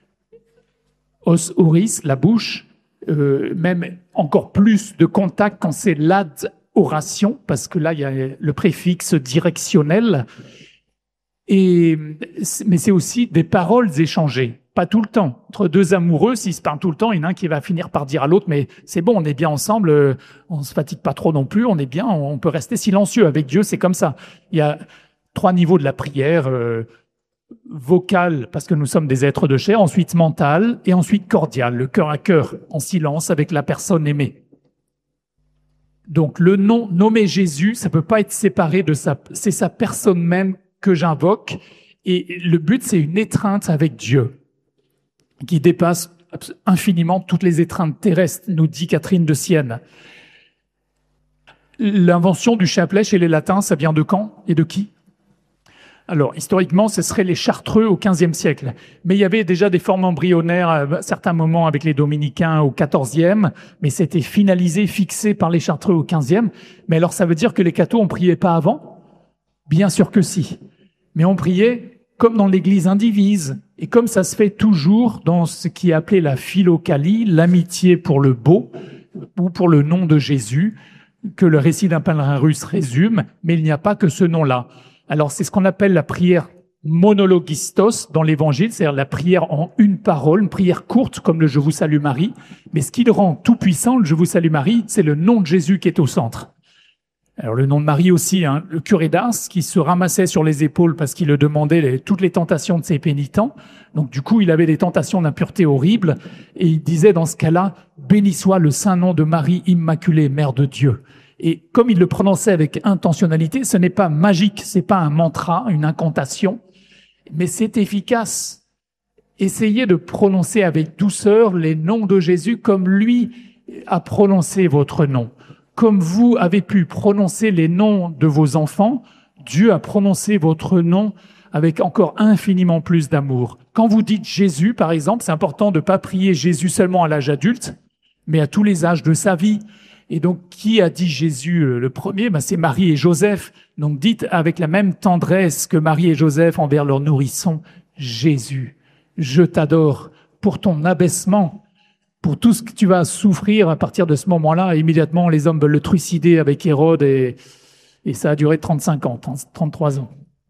Os oris, la bouche, euh, même encore plus de contact quand c'est l'adoration, parce que là il y a le préfixe directionnel. Et, mais c'est aussi des paroles échangées, pas tout le temps. Entre deux amoureux, s'ils se parlent tout le temps, il y en a un qui va finir par dire à l'autre, mais c'est bon, on est bien ensemble, on se fatigue pas trop non plus, on est bien, on peut rester silencieux. Avec Dieu, c'est comme ça. Il y a trois niveaux de la prière, euh, vocale, parce que nous sommes des êtres de chair, ensuite mentale, et ensuite cordiale, le cœur à cœur, en silence avec la personne aimée. Donc le nom nommé Jésus, ça peut pas être séparé de sa, c'est sa personne même que j'invoque, et le but, c'est une étreinte avec Dieu qui dépasse infiniment toutes les étreintes terrestres, nous dit Catherine de Sienne. L'invention du chapelet chez les latins, ça vient de quand et de qui? Alors, historiquement, ce seraient les Chartreux au quinzième siècle. Mais il y avait déjà des formes embryonnaires à certains moments avec les Dominicains au quatorzième, mais c'était finalisé, fixé par les Chartreux au quinzième. Mais alors, ça veut dire que les cathos, on priait pas avant? Bien sûr que si. Mais on priait comme dans l'Église indivise, et comme ça se fait toujours dans ce qui est appelé la philocalie, l'amitié pour le beau, ou pour le nom de Jésus, que le récit d'un pèlerin russe résume, mais il n'y a pas que ce nom-là. Alors c'est ce qu'on appelle la prière monologistos dans l'Évangile, c'est-à-dire la prière en une parole, une prière courte comme le « Je vous salue Marie », mais ce qui le rend tout puissant, le « Je vous salue Marie », c'est le nom de Jésus qui est au centre. Alors le nom de Marie aussi, hein, le curé d'Ars qui se ramassait sur les épaules parce qu'il le demandait les, toutes les tentations de ses pénitents. Donc du coup, il avait des tentations d'impureté horribles et il disait dans ce cas-là, béni soit le saint nom de Marie Immaculée, Mère de Dieu. Et comme il le prononçait avec intentionnalité, ce n'est pas magique, c'est pas un mantra, une incantation, mais c'est efficace. Essayez de prononcer avec douceur les noms de Jésus comme lui a prononcé votre nom. Comme vous avez pu prononcer les noms de vos enfants, Dieu a prononcé votre nom avec encore infiniment plus d'amour. Quand vous dites Jésus, par exemple, c'est important de ne pas prier Jésus seulement à l'âge adulte, mais à tous les âges de sa vie. Et donc, qui a dit Jésus le premier? Ben, c'est Marie et Joseph. Donc, dites avec la même tendresse que Marie et Joseph envers leur nourrisson, Jésus, je t'adore pour ton abaissement, pour tout ce que tu vas souffrir à partir de ce moment-là. Immédiatement, les hommes veulent le trucider avec Hérode et, et ça a duré trente-cinq ans, trente-trois ans.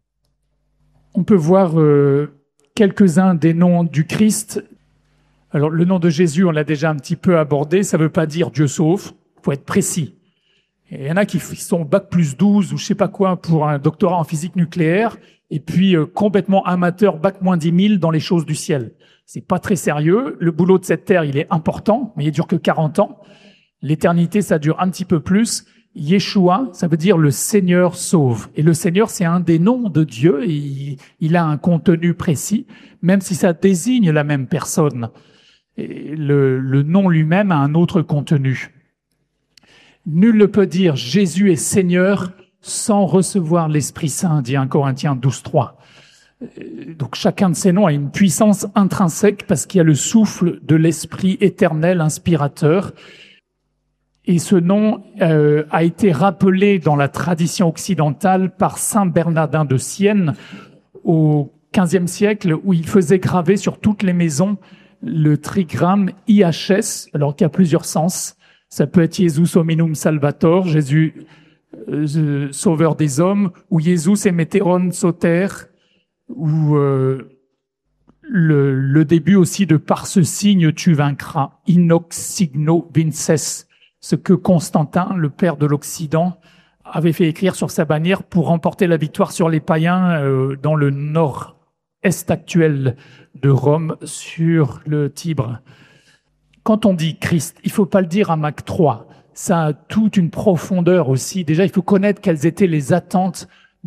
On peut voir euh, quelques-uns des noms du Christ. Alors, le nom de Jésus, on l'a déjà un petit peu abordé. Ça ne veut pas dire Dieu sauve. Il faut être précis. Et il y en a qui sont bac plus douze ou je sais pas quoi pour un doctorat en physique nucléaire et puis euh, complètement amateur, bac moins dix mille dans les choses du ciel. C'est pas très sérieux. Le boulot de cette terre, il est important, mais il dure que quarante ans. L'éternité, ça dure un petit peu plus. Yeshua, ça veut dire le Seigneur sauve. Et le Seigneur, c'est un des noms de Dieu. Et il, il a un contenu précis, même si ça désigne la même personne. Et le, le nom lui-même a un autre contenu. Nul ne peut dire Jésus est Seigneur sans recevoir l'Esprit Saint, dit un Corinthiens douze, trois. Donc chacun de ces noms a une puissance intrinsèque parce qu'il y a le souffle de l'Esprit éternel inspirateur. Et ce nom euh, a été rappelé dans la tradition occidentale par saint Bernardin de Sienne au quinzième siècle, où il faisait graver sur toutes les maisons le trigramme I H S, alors qu'il y a plusieurs sens. Ça peut être Jesus hominum salvator, Jésus euh, sauveur des hommes, ou Jesus emeteron soter, ou euh, le, le début aussi de par ce signe tu vaincras, inox signo vinces, ce que Constantin, le père de l'Occident, avait fait écrire sur sa bannière pour remporter la victoire sur les païens euh, dans le nord-est actuel de Rome, sur le Tibre. Quand on dit Christ, il faut pas le dire à Mac trois. Ça a toute une profondeur aussi. Déjà, il faut connaître quelles étaient les attentes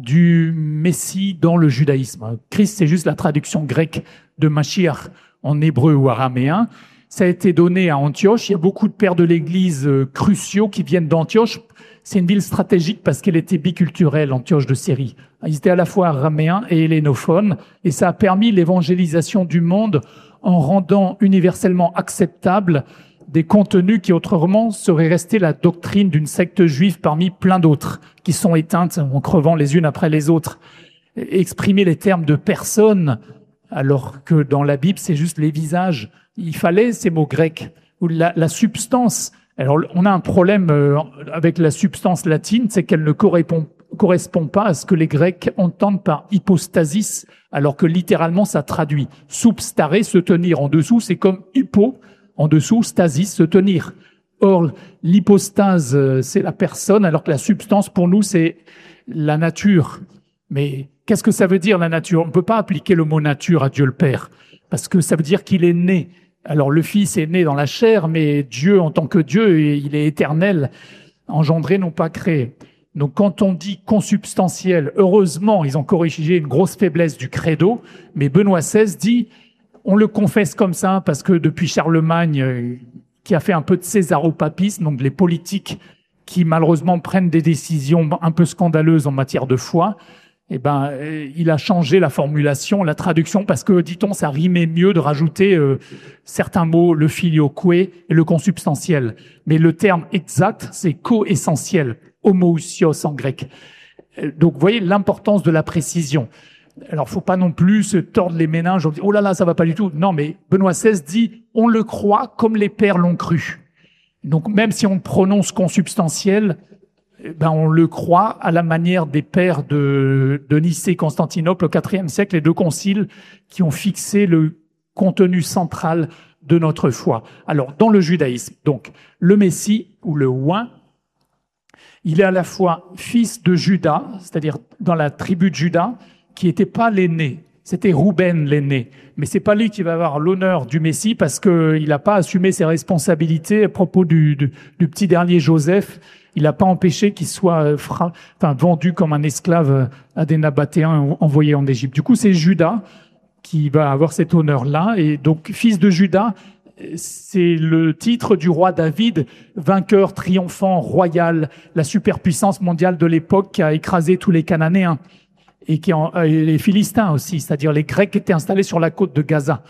du Messie dans le judaïsme. Christ, c'est juste la traduction grecque de Mashiach en hébreu ou araméen. Ça a été donné à Antioche. Il y a beaucoup de pères de l'Église cruciaux qui viennent d'Antioche. C'est une ville stratégique parce qu'elle était biculturelle, Antioche de Syrie. Ils étaient à la fois araméens et hellénophones. Et ça a permis l'évangélisation du monde en rendant universellement acceptables des contenus qui autrement seraient restés la doctrine d'une secte juive parmi plein d'autres, qui sont éteintes en crevant les unes après les autres. Exprimer les termes de personnes, alors que dans la Bible, c'est juste les visages. Il fallait ces mots grecs, ou la, la substance. Alors, on a un problème avec la substance latine, c'est qu'elle ne correspond, correspond pas à ce que les Grecs entendent par hypostasis, alors que littéralement, ça traduit. Substare, se tenir en dessous, c'est comme hypo, en dessous, stasis, se tenir. Or, l'hypostase, c'est la personne, alors que la substance, pour nous, c'est la nature. Mais qu'est-ce que ça veut dire, la nature? On ne peut pas appliquer le mot nature à Dieu le Père, parce que ça veut dire qu'il est né. Alors, le Fils est né dans la chair, mais Dieu, en tant que Dieu, il est éternel, engendré, non pas créé. Donc, quand on dit consubstantiel, heureusement, ils ont corrigé une grosse faiblesse du credo, mais Benoît seize dit, on le confesse comme ça, parce que depuis Charlemagne, qui a fait un peu de césaropapisme, donc les politiques qui malheureusement prennent des décisions un peu scandaleuses en matière de foi, eh ben, il a changé la formulation, la traduction, parce que, dit-on, ça rimait mieux de rajouter euh, certains mots, le filioque et le consubstantiel. Mais le terme exact, c'est co-essentiel, homoousios en grec. Donc, vous voyez l'importance de la précision. Alors, faut pas non plus se tordre les méninges, on dit, oh là là, ça va pas du tout. Non, mais Benoît seize dit, on le croit comme les pères l'ont cru. Donc, même si on prononce consubstantiel, ben, on le croit à la manière des pères de, de Nicée, Constantinople au quatrième siècle, les deux conciles qui ont fixé le contenu central de notre foi. Alors, dans le judaïsme, donc, le Messie, ou le oint, il est à la fois fils de Judas, c'est-à-dire dans la tribu de Judas, qui n'était pas l'aîné. C'était Rouben l'aîné. Mais c'est pas lui qui va avoir l'honneur du Messie parce qu'il n'a pas assumé ses responsabilités à propos du, du, du petit dernier Joseph. Il n'a pas empêché qu'il soit fra... enfin, vendu comme un esclave à des Nabatéens envoyés en Égypte. Du coup, c'est Judas qui va avoir cet honneur-là. Et donc, fils de Judas, c'est le titre du roi David, vainqueur, triomphant, royal, la superpuissance mondiale de l'époque qui a écrasé tous les Cananéens. Et qui en, euh, les Philistins aussi, c'est-à-dire les Grecs qui étaient installés sur la côte de Gaza.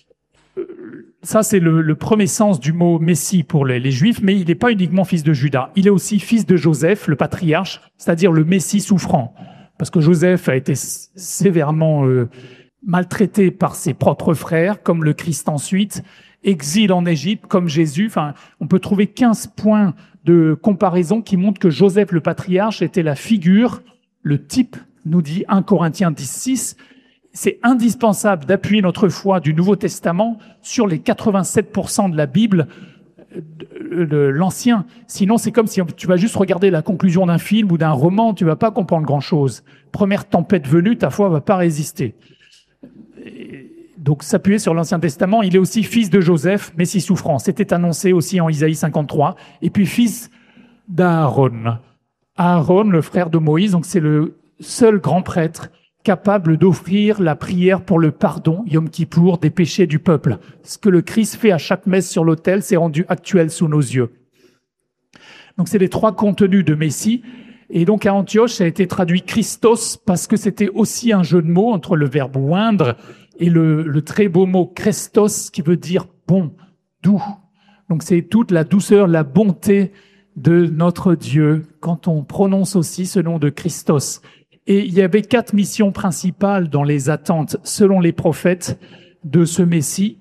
Ça, c'est le, le premier sens du mot Messie pour les, les Juifs, mais il n'est pas uniquement fils de Judas. Il est aussi fils de Joseph, le patriarche, c'est-à-dire le Messie souffrant. Parce que Joseph a été sévèrement euh, maltraité par ses propres frères, comme le Christ ensuite, exil en Égypte, comme Jésus. Enfin, on peut trouver quinze points de comparaison qui montrent que Joseph, le patriarche, était la figure, le type, nous dit un Corinthiens dix, six, c'est indispensable d'appuyer notre foi du Nouveau Testament sur les quatre-vingt-sept pour cent de la Bible, de l'Ancien. Sinon, c'est comme si tu vas juste regarder la conclusion d'un film ou d'un roman, tu vas pas comprendre grand-chose. Première tempête venue, ta foi va pas résister. Donc, s'appuyer sur l'Ancien Testament, il est aussi fils de Joseph, Messie souffrant. C'était annoncé aussi en Isaïe cinquante-trois. Et puis, fils d'Aaron. Aaron, le frère de Moïse, donc c'est le seul grand prêtre capable d'offrir la prière pour le pardon, Yom Kippour, des péchés du peuple. Ce que le Christ fait à chaque messe sur l'autel, c'est rendu actuel sous nos yeux. Donc, c'est les trois contenus de Messie. Et donc, à Antioche, ça a été traduit Christos parce que c'était aussi un jeu de mots entre le verbe oindre et le, le très beau mot Christos qui veut dire bon, doux. Donc, c'est toute la douceur, la bonté de notre Dieu quand on prononce aussi ce nom de Christos. Et il y avait quatre missions principales dans les attentes, selon les prophètes, de ce Messie.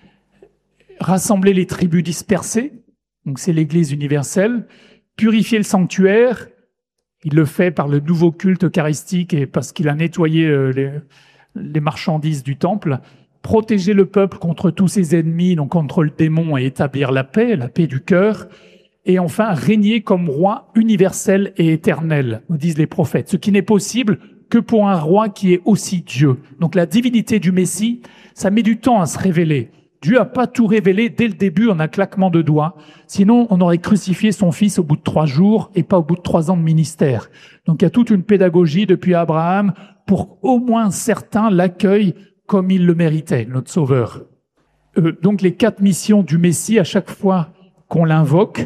Rassembler les tribus dispersées, donc c'est l'Église universelle. Purifier le sanctuaire, il le fait par le nouveau culte eucharistique et parce qu'il a nettoyé les, les marchandises du temple. Protéger le peuple contre tous ses ennemis, donc contre le démon, et établir la paix, la paix du cœur. Et enfin, régner comme roi universel et éternel, nous disent les prophètes, ce qui n'est possible que pour un roi qui est aussi Dieu. Donc la divinité du Messie, ça met du temps à se révéler. Dieu n'a pas tout révélé dès le début en un claquement de doigts. Sinon, on aurait crucifié son fils au bout de trois jours et pas au bout de trois ans de ministère. Donc il y a toute une pédagogie depuis Abraham pour au moins certains l'accueillent comme il le méritait, notre Sauveur. Euh, donc les quatre missions du Messie, à chaque fois qu'on l'invoque,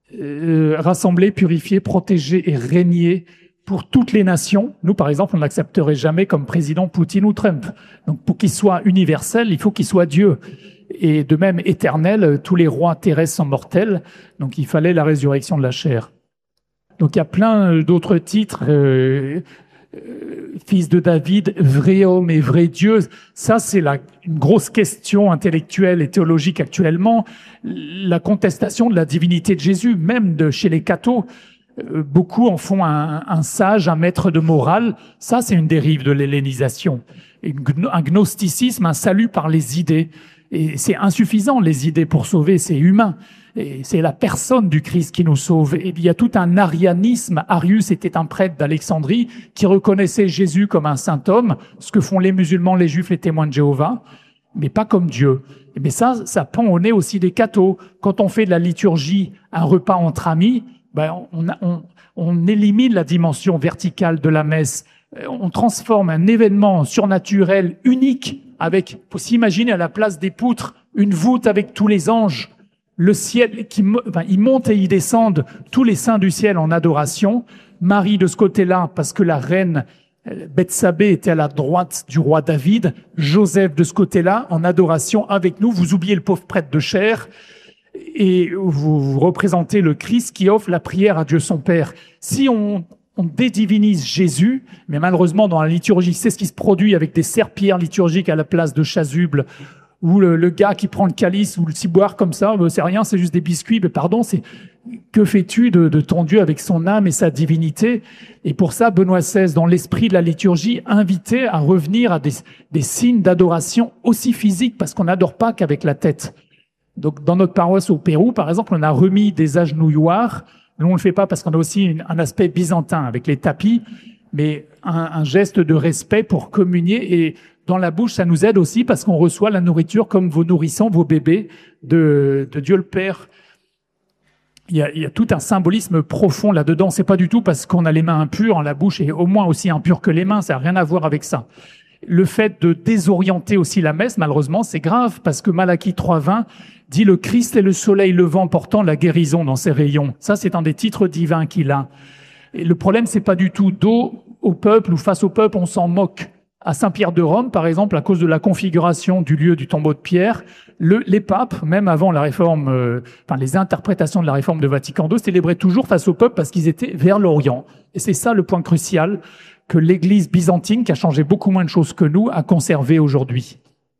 Euh, rassembler, purifier, protéger et régner pour toutes les nations. Nous, par exemple, on n'accepterait jamais comme président Poutine ou Trump. Donc, pour qu'il soit universel, il faut qu'il soit Dieu. Et de même, éternel, tous les rois terrestres sont mortels. Donc, il fallait la résurrection de la chair. Donc, il y a plein d'autres titres. Euh, euh, fils de David, vrai homme et vrai Dieu. Ça, c'est la, une grosse question intellectuelle et théologique actuellement. La contestation de la divinité de Jésus, même de chez les cathos. Euh, beaucoup en font un, un sage, un maître de morale. Ça, c'est une dérive de l'hellénisation. Une, un gnosticisme, un salut par les idées. Et c'est insuffisant, les idées, pour sauver, c'est humain. Et c'est la personne du Christ qui nous sauve. Et il y a tout un arianisme. Arius était un prêtre d'Alexandrie qui reconnaissait Jésus comme un saint homme, ce que font les musulmans, les juifs, les témoins de Jéhovah, mais pas comme Dieu. Mais ça, ça pend au nez aussi des cathos. Quand on fait de la liturgie, un repas entre amis, ben on, on, on élimine la dimension verticale de la messe. On transforme un événement surnaturel unique avec, faut s'imaginer à la place des poutres, une voûte avec tous les anges, le ciel qui, enfin, ils montent et ils descendent, tous les saints du ciel en adoration. Marie de ce côté-là, parce que la reine Bethsabée était à la droite du roi David. Joseph de ce côté-là, en adoration avec nous. Vous oubliez le pauvre prêtre de chair et vous, vous représentez le Christ qui offre la prière à Dieu son Père. Si on, on dédivinise Jésus, mais malheureusement dans la liturgie, c'est ce qui se produit avec des serpillères liturgiques à la place de chasubles, ou le, le gars qui prend le calice ou le ciboire comme ça, c'est rien, c'est juste des biscuits, mais pardon, c'est que fais-tu de, de ton Dieu avec son âme et sa divinité? Et pour ça, Benoît seize, dans l'esprit de la liturgie, invitait à revenir à des, des signes d'adoration aussi physiques, parce qu'on n'adore pas qu'avec la tête. Donc, dans notre paroisse au Pérou, par exemple, on a remis des agenouilloirs. Nous, on le fait pas parce qu'on a aussi une, un aspect byzantin avec les tapis, mais un, un geste de respect pour communier. Et dans la bouche, ça nous aide aussi parce qu'on reçoit la nourriture comme vos nourrissons, vos bébés de, de Dieu le Père. Il y, a, il y a tout un symbolisme profond là-dedans. C'est pas du tout parce qu'on a les mains impures, la bouche est au moins aussi impure que les mains. Ça n'a rien à voir avec ça. Le fait de désorienter aussi la messe, malheureusement, c'est grave parce que Malachie trois vingt dit le Christ est le soleil levant portant la guérison dans ses rayons. Ça, c'est un des titres divins qu'il a. Et le problème, c'est pas du tout dos au peuple ou face au peuple, on s'en moque. À Saint-Pierre de Rome, par exemple, à cause de la configuration du lieu du tombeau de Pierre, le, les papes, même avant la réforme, euh, enfin les interprétations de la réforme de Vatican deux, célébraient toujours face au peuple parce qu'ils étaient vers l'Orient. Et c'est ça le point crucial que l'Église byzantine, qui a changé beaucoup moins de choses que nous, a conservé aujourd'hui.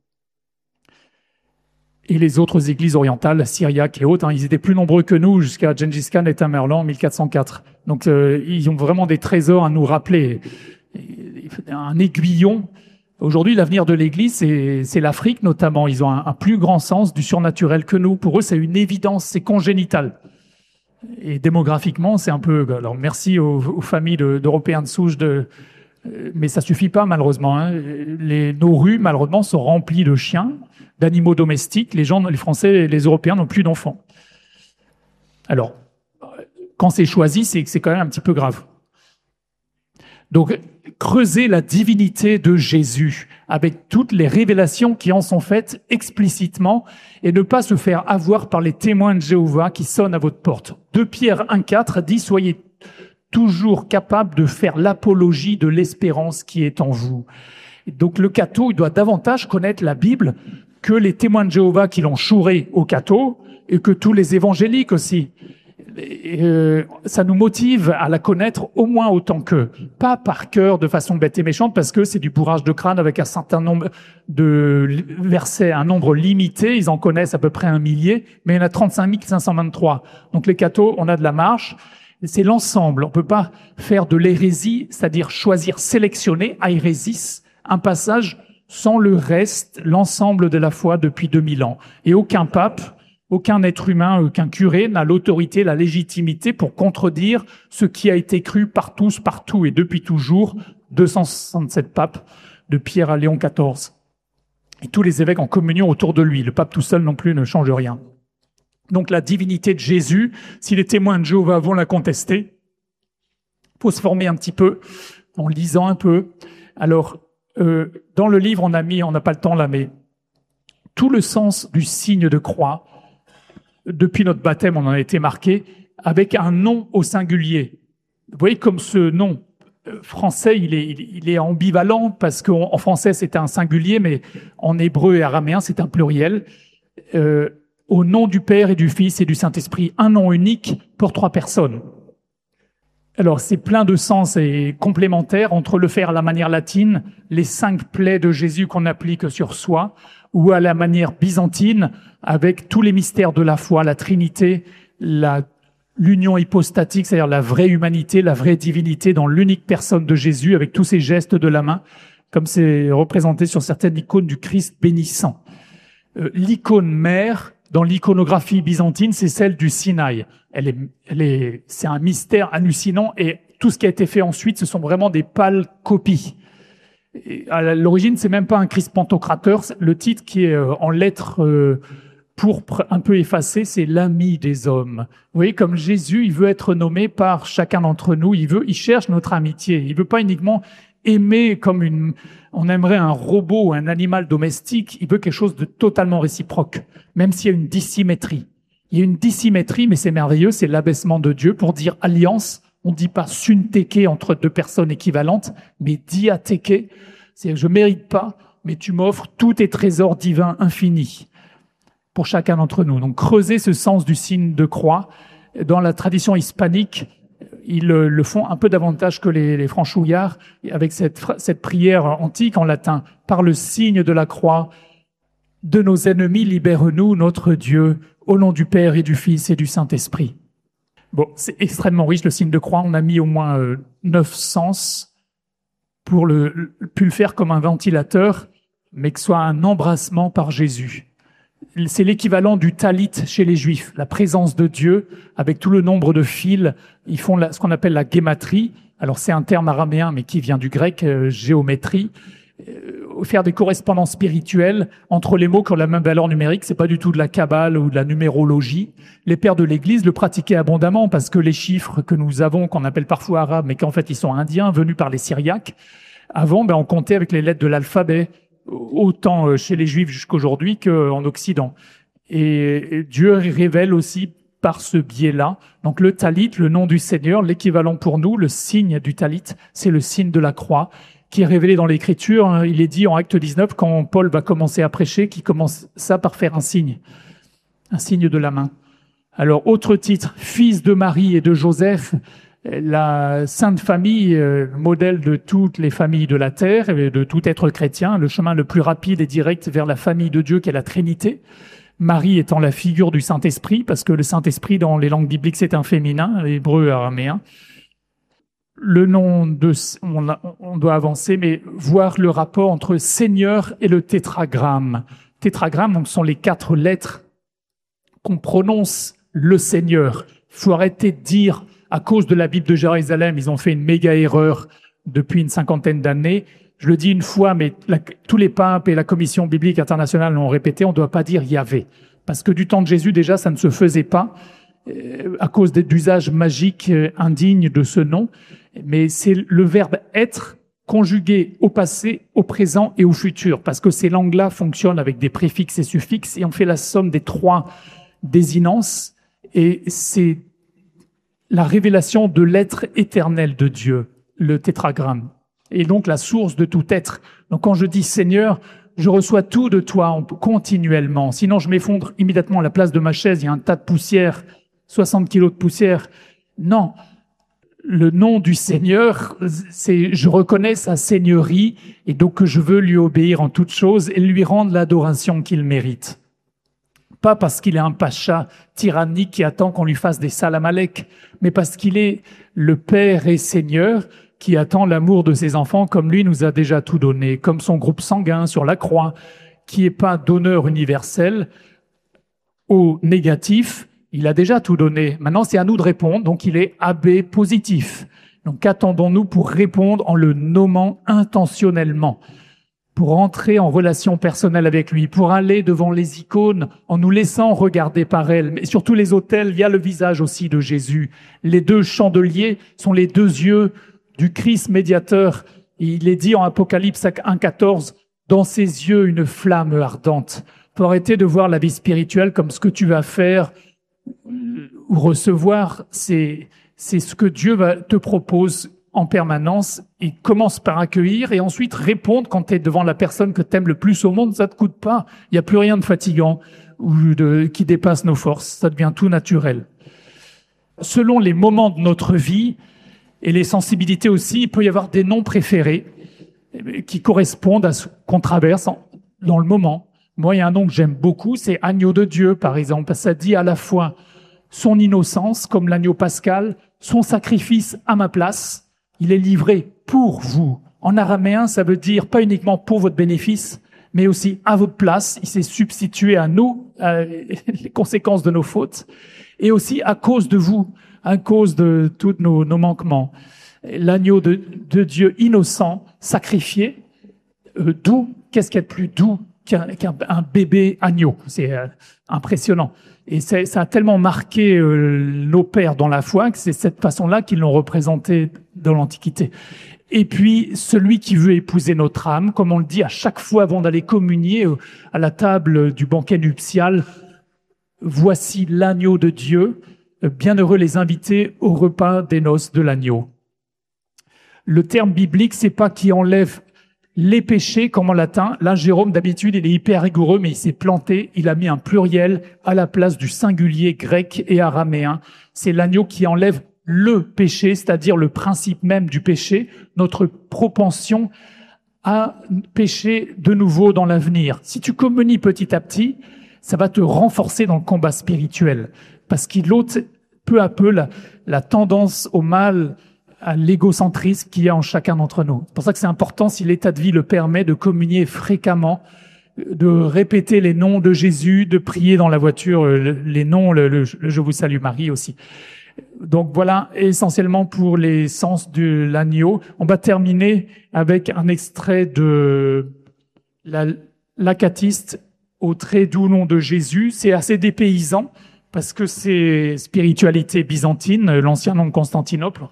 Et les autres églises orientales, syriaques et autres, hein, ils étaient plus nombreux que nous jusqu'à Gengis Khan et Tamerlan en mille quatre cent quatre. Donc euh, ils ont vraiment des trésors à nous rappeler. Un aiguillon, Aujourd'hui, l'avenir de l'Église, c'est, c'est l'Afrique notamment. Ils ont un, un plus grand sens du surnaturel que nous. Pour eux, c'est une évidence, c'est congénital. Et démographiquement, c'est un peu... Alors, merci aux, aux familles de, d'Européens de souche, de, mais ça suffit pas, malheureusement. Hein. Les, nos rues, malheureusement, sont remplies de chiens, d'animaux domestiques. Les gens, les Français et les Européens n'ont plus d'enfants. Alors, quand c'est choisi, c'est que c'est quand même un petit peu grave. Donc, creuser la divinité de Jésus avec toutes les révélations qui en sont faites explicitement et ne pas se faire avoir par les témoins de Jéhovah qui sonnent à votre porte. deux Pierre un quatre dit « Soyez toujours capables de faire l'apologie de l'espérance qui est en vous ». Donc, le catho, il doit davantage connaître la Bible que les témoins de Jéhovah qui l'ont chouré au catho et que tous les évangéliques aussi. Et euh, ça nous motive à la connaître au moins autant qu'eux. Pas par cœur de façon bête et méchante, parce que c'est du bourrage de crâne avec un certain nombre de versets, un nombre limité. Ils en connaissent à peu près un millier, mais il y en a trente-cinq mille cinq cent vingt-trois. Donc les cathos, on a de la marge. C'est l'ensemble. On peut pas faire de l'hérésie, c'est-à-dire choisir, sélectionner, airésis, un passage sans le reste, l'ensemble de la foi depuis deux mille ans. Et aucun pape, aucun être humain, aucun curé n'a l'autorité, la légitimité pour contredire ce qui a été cru par tous, partout et depuis toujours, deux cent soixante-sept papes, de Pierre à Léon quatorze. Et tous les évêques en communion autour de lui. Le pape tout seul non plus ne change rien. Donc la divinité de Jésus, si les témoins de Jéhovah vont la contester, il faut se former un petit peu, en lisant un peu. Alors, euh, dans le livre, on a mis, on n'a pas le temps là, mais tout le sens du signe de croix, depuis notre baptême, on en a été marqué avec un nom au singulier. Vous voyez comme ce nom français, il est, il est ambivalent parce qu'en français, c'est un singulier, mais en hébreu et araméen, c'est un pluriel. Euh, au nom du Père et du Fils et du Saint-Esprit, un nom unique pour trois personnes. Alors, c'est plein de sens et complémentaires entre le faire à la manière latine, les cinq plaies de Jésus qu'on applique sur soi, ou à la manière byzantine, avec tous les mystères de la foi, la Trinité, la, l'union hypostatique, c'est-à-dire la vraie humanité, la vraie divinité dans l'unique personne de Jésus, avec tous ses gestes de la main, comme c'est représenté sur certaines icônes du Christ bénissant. Euh, l'icône mère, dans l'iconographie byzantine, c'est celle du Sinaï. Elle est, elle est, c'est un mystère hallucinant et tout ce qui a été fait ensuite, ce sont vraiment des pâles copies. Et à l'origine, c'est même pas un Christ pantocrateur. Le titre qui est en lettres euh, pourpres un peu effacées, c'est l'ami des hommes. Vous voyez, comme Jésus, il veut être nommé par chacun d'entre nous. Il veut, il cherche notre amitié. Il veut pas uniquement aimer comme une, on aimerait un robot ou un animal domestique. Il veut quelque chose de totalement réciproque, même s'il y a une dissymétrie. Il y a une dissymétrie, mais c'est merveilleux. C'est l'abaissement de Dieu pour dire alliance. On ne dit pas sunteke entre deux personnes équivalentes, mais diateke. C'est je mérite pas, mais tu m'offres tous tes trésors divins infinis pour chacun d'entre nous. Donc creuser ce sens du signe de croix. Dans la tradition hispanique, ils le font un peu davantage que les, les franchouillards, avec cette, cette prière antique en latin. Par le signe de la croix, de nos ennemis, libère-nous, notre Dieu, au nom du Père et du Fils et du Saint-Esprit. Bon, c'est extrêmement riche, le signe de croix. On a mis au moins euh, neuf sens pour le, le, pu le faire comme un ventilateur, mais que ce soit un embrassement par Jésus. C'est l'équivalent du talit chez les Juifs, la présence de Dieu avec tout le nombre de fils. Ils font la, ce qu'on appelle la guématrie. Alors c'est un terme araméen, mais qui vient du grec, euh, géométrie. Euh, faire des correspondances spirituelles entre les mots qui ont la même valeur numérique, c'est pas du tout de la kabbale ou de la numérologie. Les pères de l'Église le pratiquaient abondamment parce que les chiffres que nous avons, qu'on appelle parfois arabes, mais qu'en fait ils sont indiens, venus par les Syriaques, avant, ben, on comptait avec les lettres de l'alphabet, autant chez les Juifs jusqu'aujourd'hui qu'en Occident. Et Dieu révèle aussi par ce biais-là. Donc le talit, le nom du Seigneur, l'équivalent pour nous, le signe du talit, c'est le signe de la croix, qui est révélé dans l'Écriture. Il est dit en Acte dix-neuf, quand Paul va commencer à prêcher, qu'il commence ça par faire un signe, un signe de la main. Alors, autre titre, fils de Marie et de Joseph, la Sainte Famille, euh, modèle de toutes les familles de la terre et de tout être chrétien, le chemin le plus rapide et direct vers la famille de Dieu qu'est la Trinité. Marie étant la figure du Saint-Esprit, parce que le Saint-Esprit, dans les langues bibliques, c'est un féminin, hébreu, araméen. le nom de, on, a, on doit avancer, mais voir le rapport entre Seigneur et le tétragramme. Tétragramme, donc, sont les quatre lettres qu'on prononce le Seigneur. Il faut arrêter de dire, à cause de la Bible de Jérusalem, ils ont fait une méga erreur depuis une cinquantaine d'années. Je le dis une fois, mais la, tous les papes et la Commission biblique internationale l'ont répété, on ne doit pas dire Yahvé. Parce que du temps de Jésus, déjà, ça ne se faisait pas, euh, à cause d'usages magiques euh, indignes de ce nom. Mais c'est le verbe être conjugué au passé, au présent et au futur. Parce que ces langues-là fonctionnent avec des préfixes et suffixes et on fait la somme des trois désinences. Et c'est la révélation de l'être éternel de Dieu, le tétragramme. Et donc la source de tout être. Donc quand je dis Seigneur, je reçois tout de toi continuellement. Sinon je m'effondre immédiatement à la place de ma chaise, il y a un tas de poussière, soixante kilos de poussière. Non, le nom du Seigneur, c'est je reconnais sa seigneurie et donc je veux lui obéir en toutes choses et lui rendre l'adoration qu'il mérite. Pas parce qu'il est un pacha tyrannique qui attend qu'on lui fasse des salam alek, mais parce qu'il est le Père et Seigneur qui attend l'amour de ses enfants comme lui nous a déjà tout donné, comme son groupe sanguin sur la croix, qui n'est pas donneur universel au négatif, il a déjà tout donné. Maintenant, c'est à nous de répondre, donc il est A B positif. Donc qu'attendons-nous pour répondre en le nommant intentionnellement, pour entrer en relation personnelle avec lui, pour aller devant les icônes en nous laissant regarder par elles, mais surtout les autels, il y a le visage aussi de Jésus. Les deux chandeliers sont les deux yeux du Christ médiateur. Il est dit en Apocalypse un quatorze, dans ses yeux une flamme ardente. Pour arrêter de voir la vie spirituelle comme ce que tu vas faire ou recevoir, c'est, c'est ce que Dieu va, te propose en permanence. Et commence par accueillir et ensuite répondre quand tu es devant la personne que tu aimes le plus au monde. Ça te coûte pas. Il n'y a plus rien de fatigant ou de, qui dépasse nos forces. Ça devient tout naturel. Selon les moments de notre vie, et les sensibilités aussi, il peut y avoir des noms préférés qui correspondent à ce qu'on traverse dans le moment. Moi, il y a un nom que j'aime beaucoup, c'est Agneau de Dieu, par exemple, parce que ça dit à la fois son innocence, comme l'agneau pascal, son sacrifice à ma place, il est livré pour vous. En araméen, ça veut dire pas uniquement pour votre bénéfice, mais aussi à votre place. Il s'est substitué à nous, à les conséquences de nos fautes, et aussi à cause de vous, à cause de tous nos, nos manquements. L'agneau de, de Dieu innocent, sacrifié, euh, doux, qu'est-ce qu'il y a de plus doux qu'un, qu'un un bébé agneau? C'est euh, impressionnant. Et c'est, ça a tellement marqué euh, nos pères dans la foi que c'est cette façon-là qu'ils l'ont représenté dans l'Antiquité. Et puis, celui qui veut épouser notre âme, comme on le dit à chaque fois avant d'aller communier euh, à la table du banquet nuptial, voici l'agneau de Dieu, bienheureux les invités au repas des noces de l'agneau. Le terme biblique, c'est pas qui enlève les péchés comme en latin. Là, Jérôme, d'habitude, il est hyper rigoureux, mais il s'est planté. Il a mis un pluriel à la place du singulier grec et araméen. C'est l'agneau qui enlève le péché, c'est-à-dire le principe même du péché, notre propension à pécher de nouveau dans l'avenir. Si tu communies petit à petit, ça va te renforcer dans le combat spirituel. Parce qu'il ôte peu à peu la, la tendance au mal, à l'égocentrisme qu'il y a en chacun d'entre nous. C'est pour ça que c'est important, si l'état de vie le permet, de communier fréquemment, de répéter les noms de Jésus, de prier dans la voiture les noms, le, le, le Je vous salue Marie aussi. Donc voilà, essentiellement pour les sens de l'agneau. On va terminer avec un extrait de la, l'Acatiste au très doux nom de Jésus. C'est assez dépaysant, parce que c'est spiritualité byzantine, l'ancien nom de Constantinople.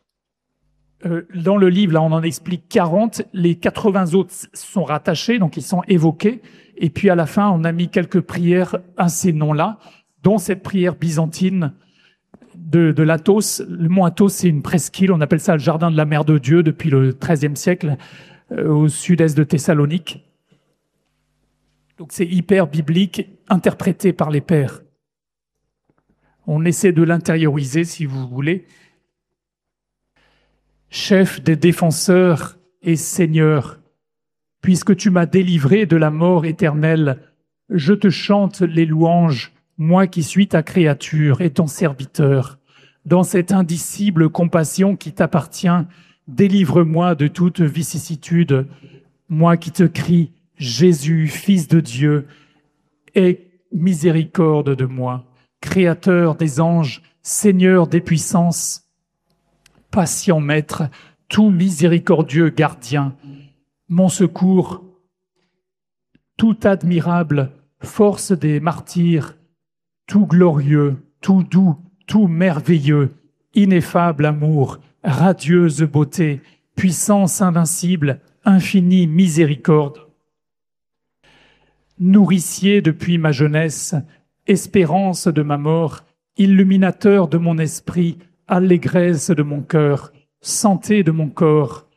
Euh, dans le livre, là, on en explique quarante. Les quatre-vingts autres sont rattachés, donc ils sont évoqués. Et puis à la fin, on a mis quelques prières à ces noms-là, dont cette prière byzantine de, de l'Athos. Le mont Athos, c'est une presqu'île. On appelle ça le jardin de la Mère de Dieu depuis le treizième siècle, euh, au sud-est de Thessalonique. Donc c'est hyper biblique, interprété par les pères. On essaie de l'intérioriser, si vous voulez. Chef des défenseurs et Seigneur, puisque tu m'as délivré de la mort éternelle, je te chante les louanges, moi qui suis ta créature et ton serviteur. dans cette indicible compassion qui t'appartient, délivre-moi de toute vicissitude, moi qui te crie, Jésus, Fils de Dieu, aie miséricorde de moi, Créateur des anges, Seigneur des puissances, patient Maître, tout miséricordieux gardien, mon secours, tout admirable, force des martyrs, tout glorieux, tout doux, tout merveilleux, ineffable amour, radieuse beauté, puissance invincible, infinie miséricorde. Nourricier depuis ma jeunesse, espérance de ma mort, illuminateur de mon esprit, allégresse de mon cœur, santé de mon corps,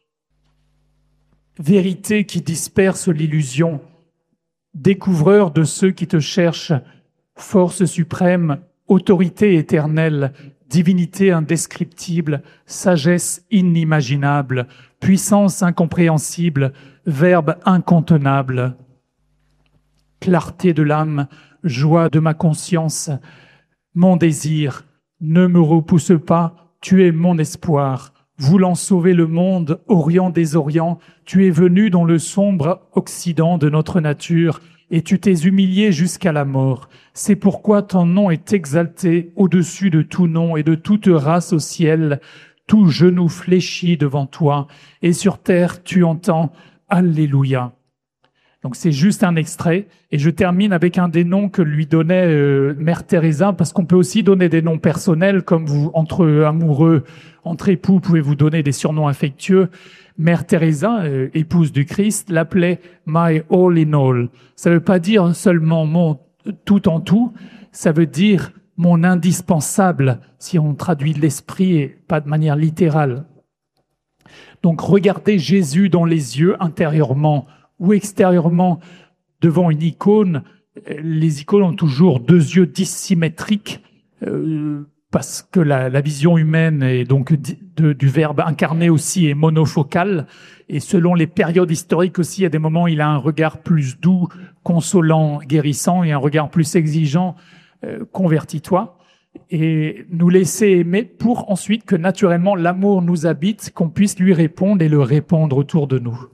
vérité qui disperse l'illusion, découvreur de ceux qui te cherchent, force suprême, autorité éternelle, divinité indescriptible, sagesse inimaginable, puissance incompréhensible, verbe incontenable, clarté de l'âme, joie de ma conscience, mon désir, ne me repousse pas, tu es mon espoir. Voulant sauver le monde, Orient des Orients, tu es venu dans le sombre Occident de notre nature et tu t'es humilié jusqu'à la mort. C'est pourquoi ton nom est exalté au-dessus de tout nom et de toute race au ciel. Tout genou fléchit devant toi et sur terre tu entends Alléluia. Donc c'est juste un extrait et je termine avec un des noms que lui donnait euh, Mère Teresa, parce qu'on peut aussi donner des noms personnels, comme vous, entre amoureux, entre époux, pouvez-vous donner des surnoms affectueux. Mère Teresa, euh, épouse du Christ, l'appelait My All in All. Ça veut pas dire seulement mon tout en tout, ça veut dire mon indispensable, si on traduit de l'esprit et pas de manière littérale. Donc regardez Jésus dans les yeux intérieurement ou extérieurement devant une icône. Les icônes ont toujours deux yeux dissymétriques euh, parce que la, la vision humaine et donc de, du Verbe incarné aussi est monofocale. Et selon les périodes historiques aussi, il y a des moments où il a un regard plus doux, consolant, guérissant, et un regard plus exigeant, euh, convertis-toi. Et nous laisser aimer pour ensuite que naturellement l'amour nous habite, qu'on puisse lui répondre et le répandre autour de nous.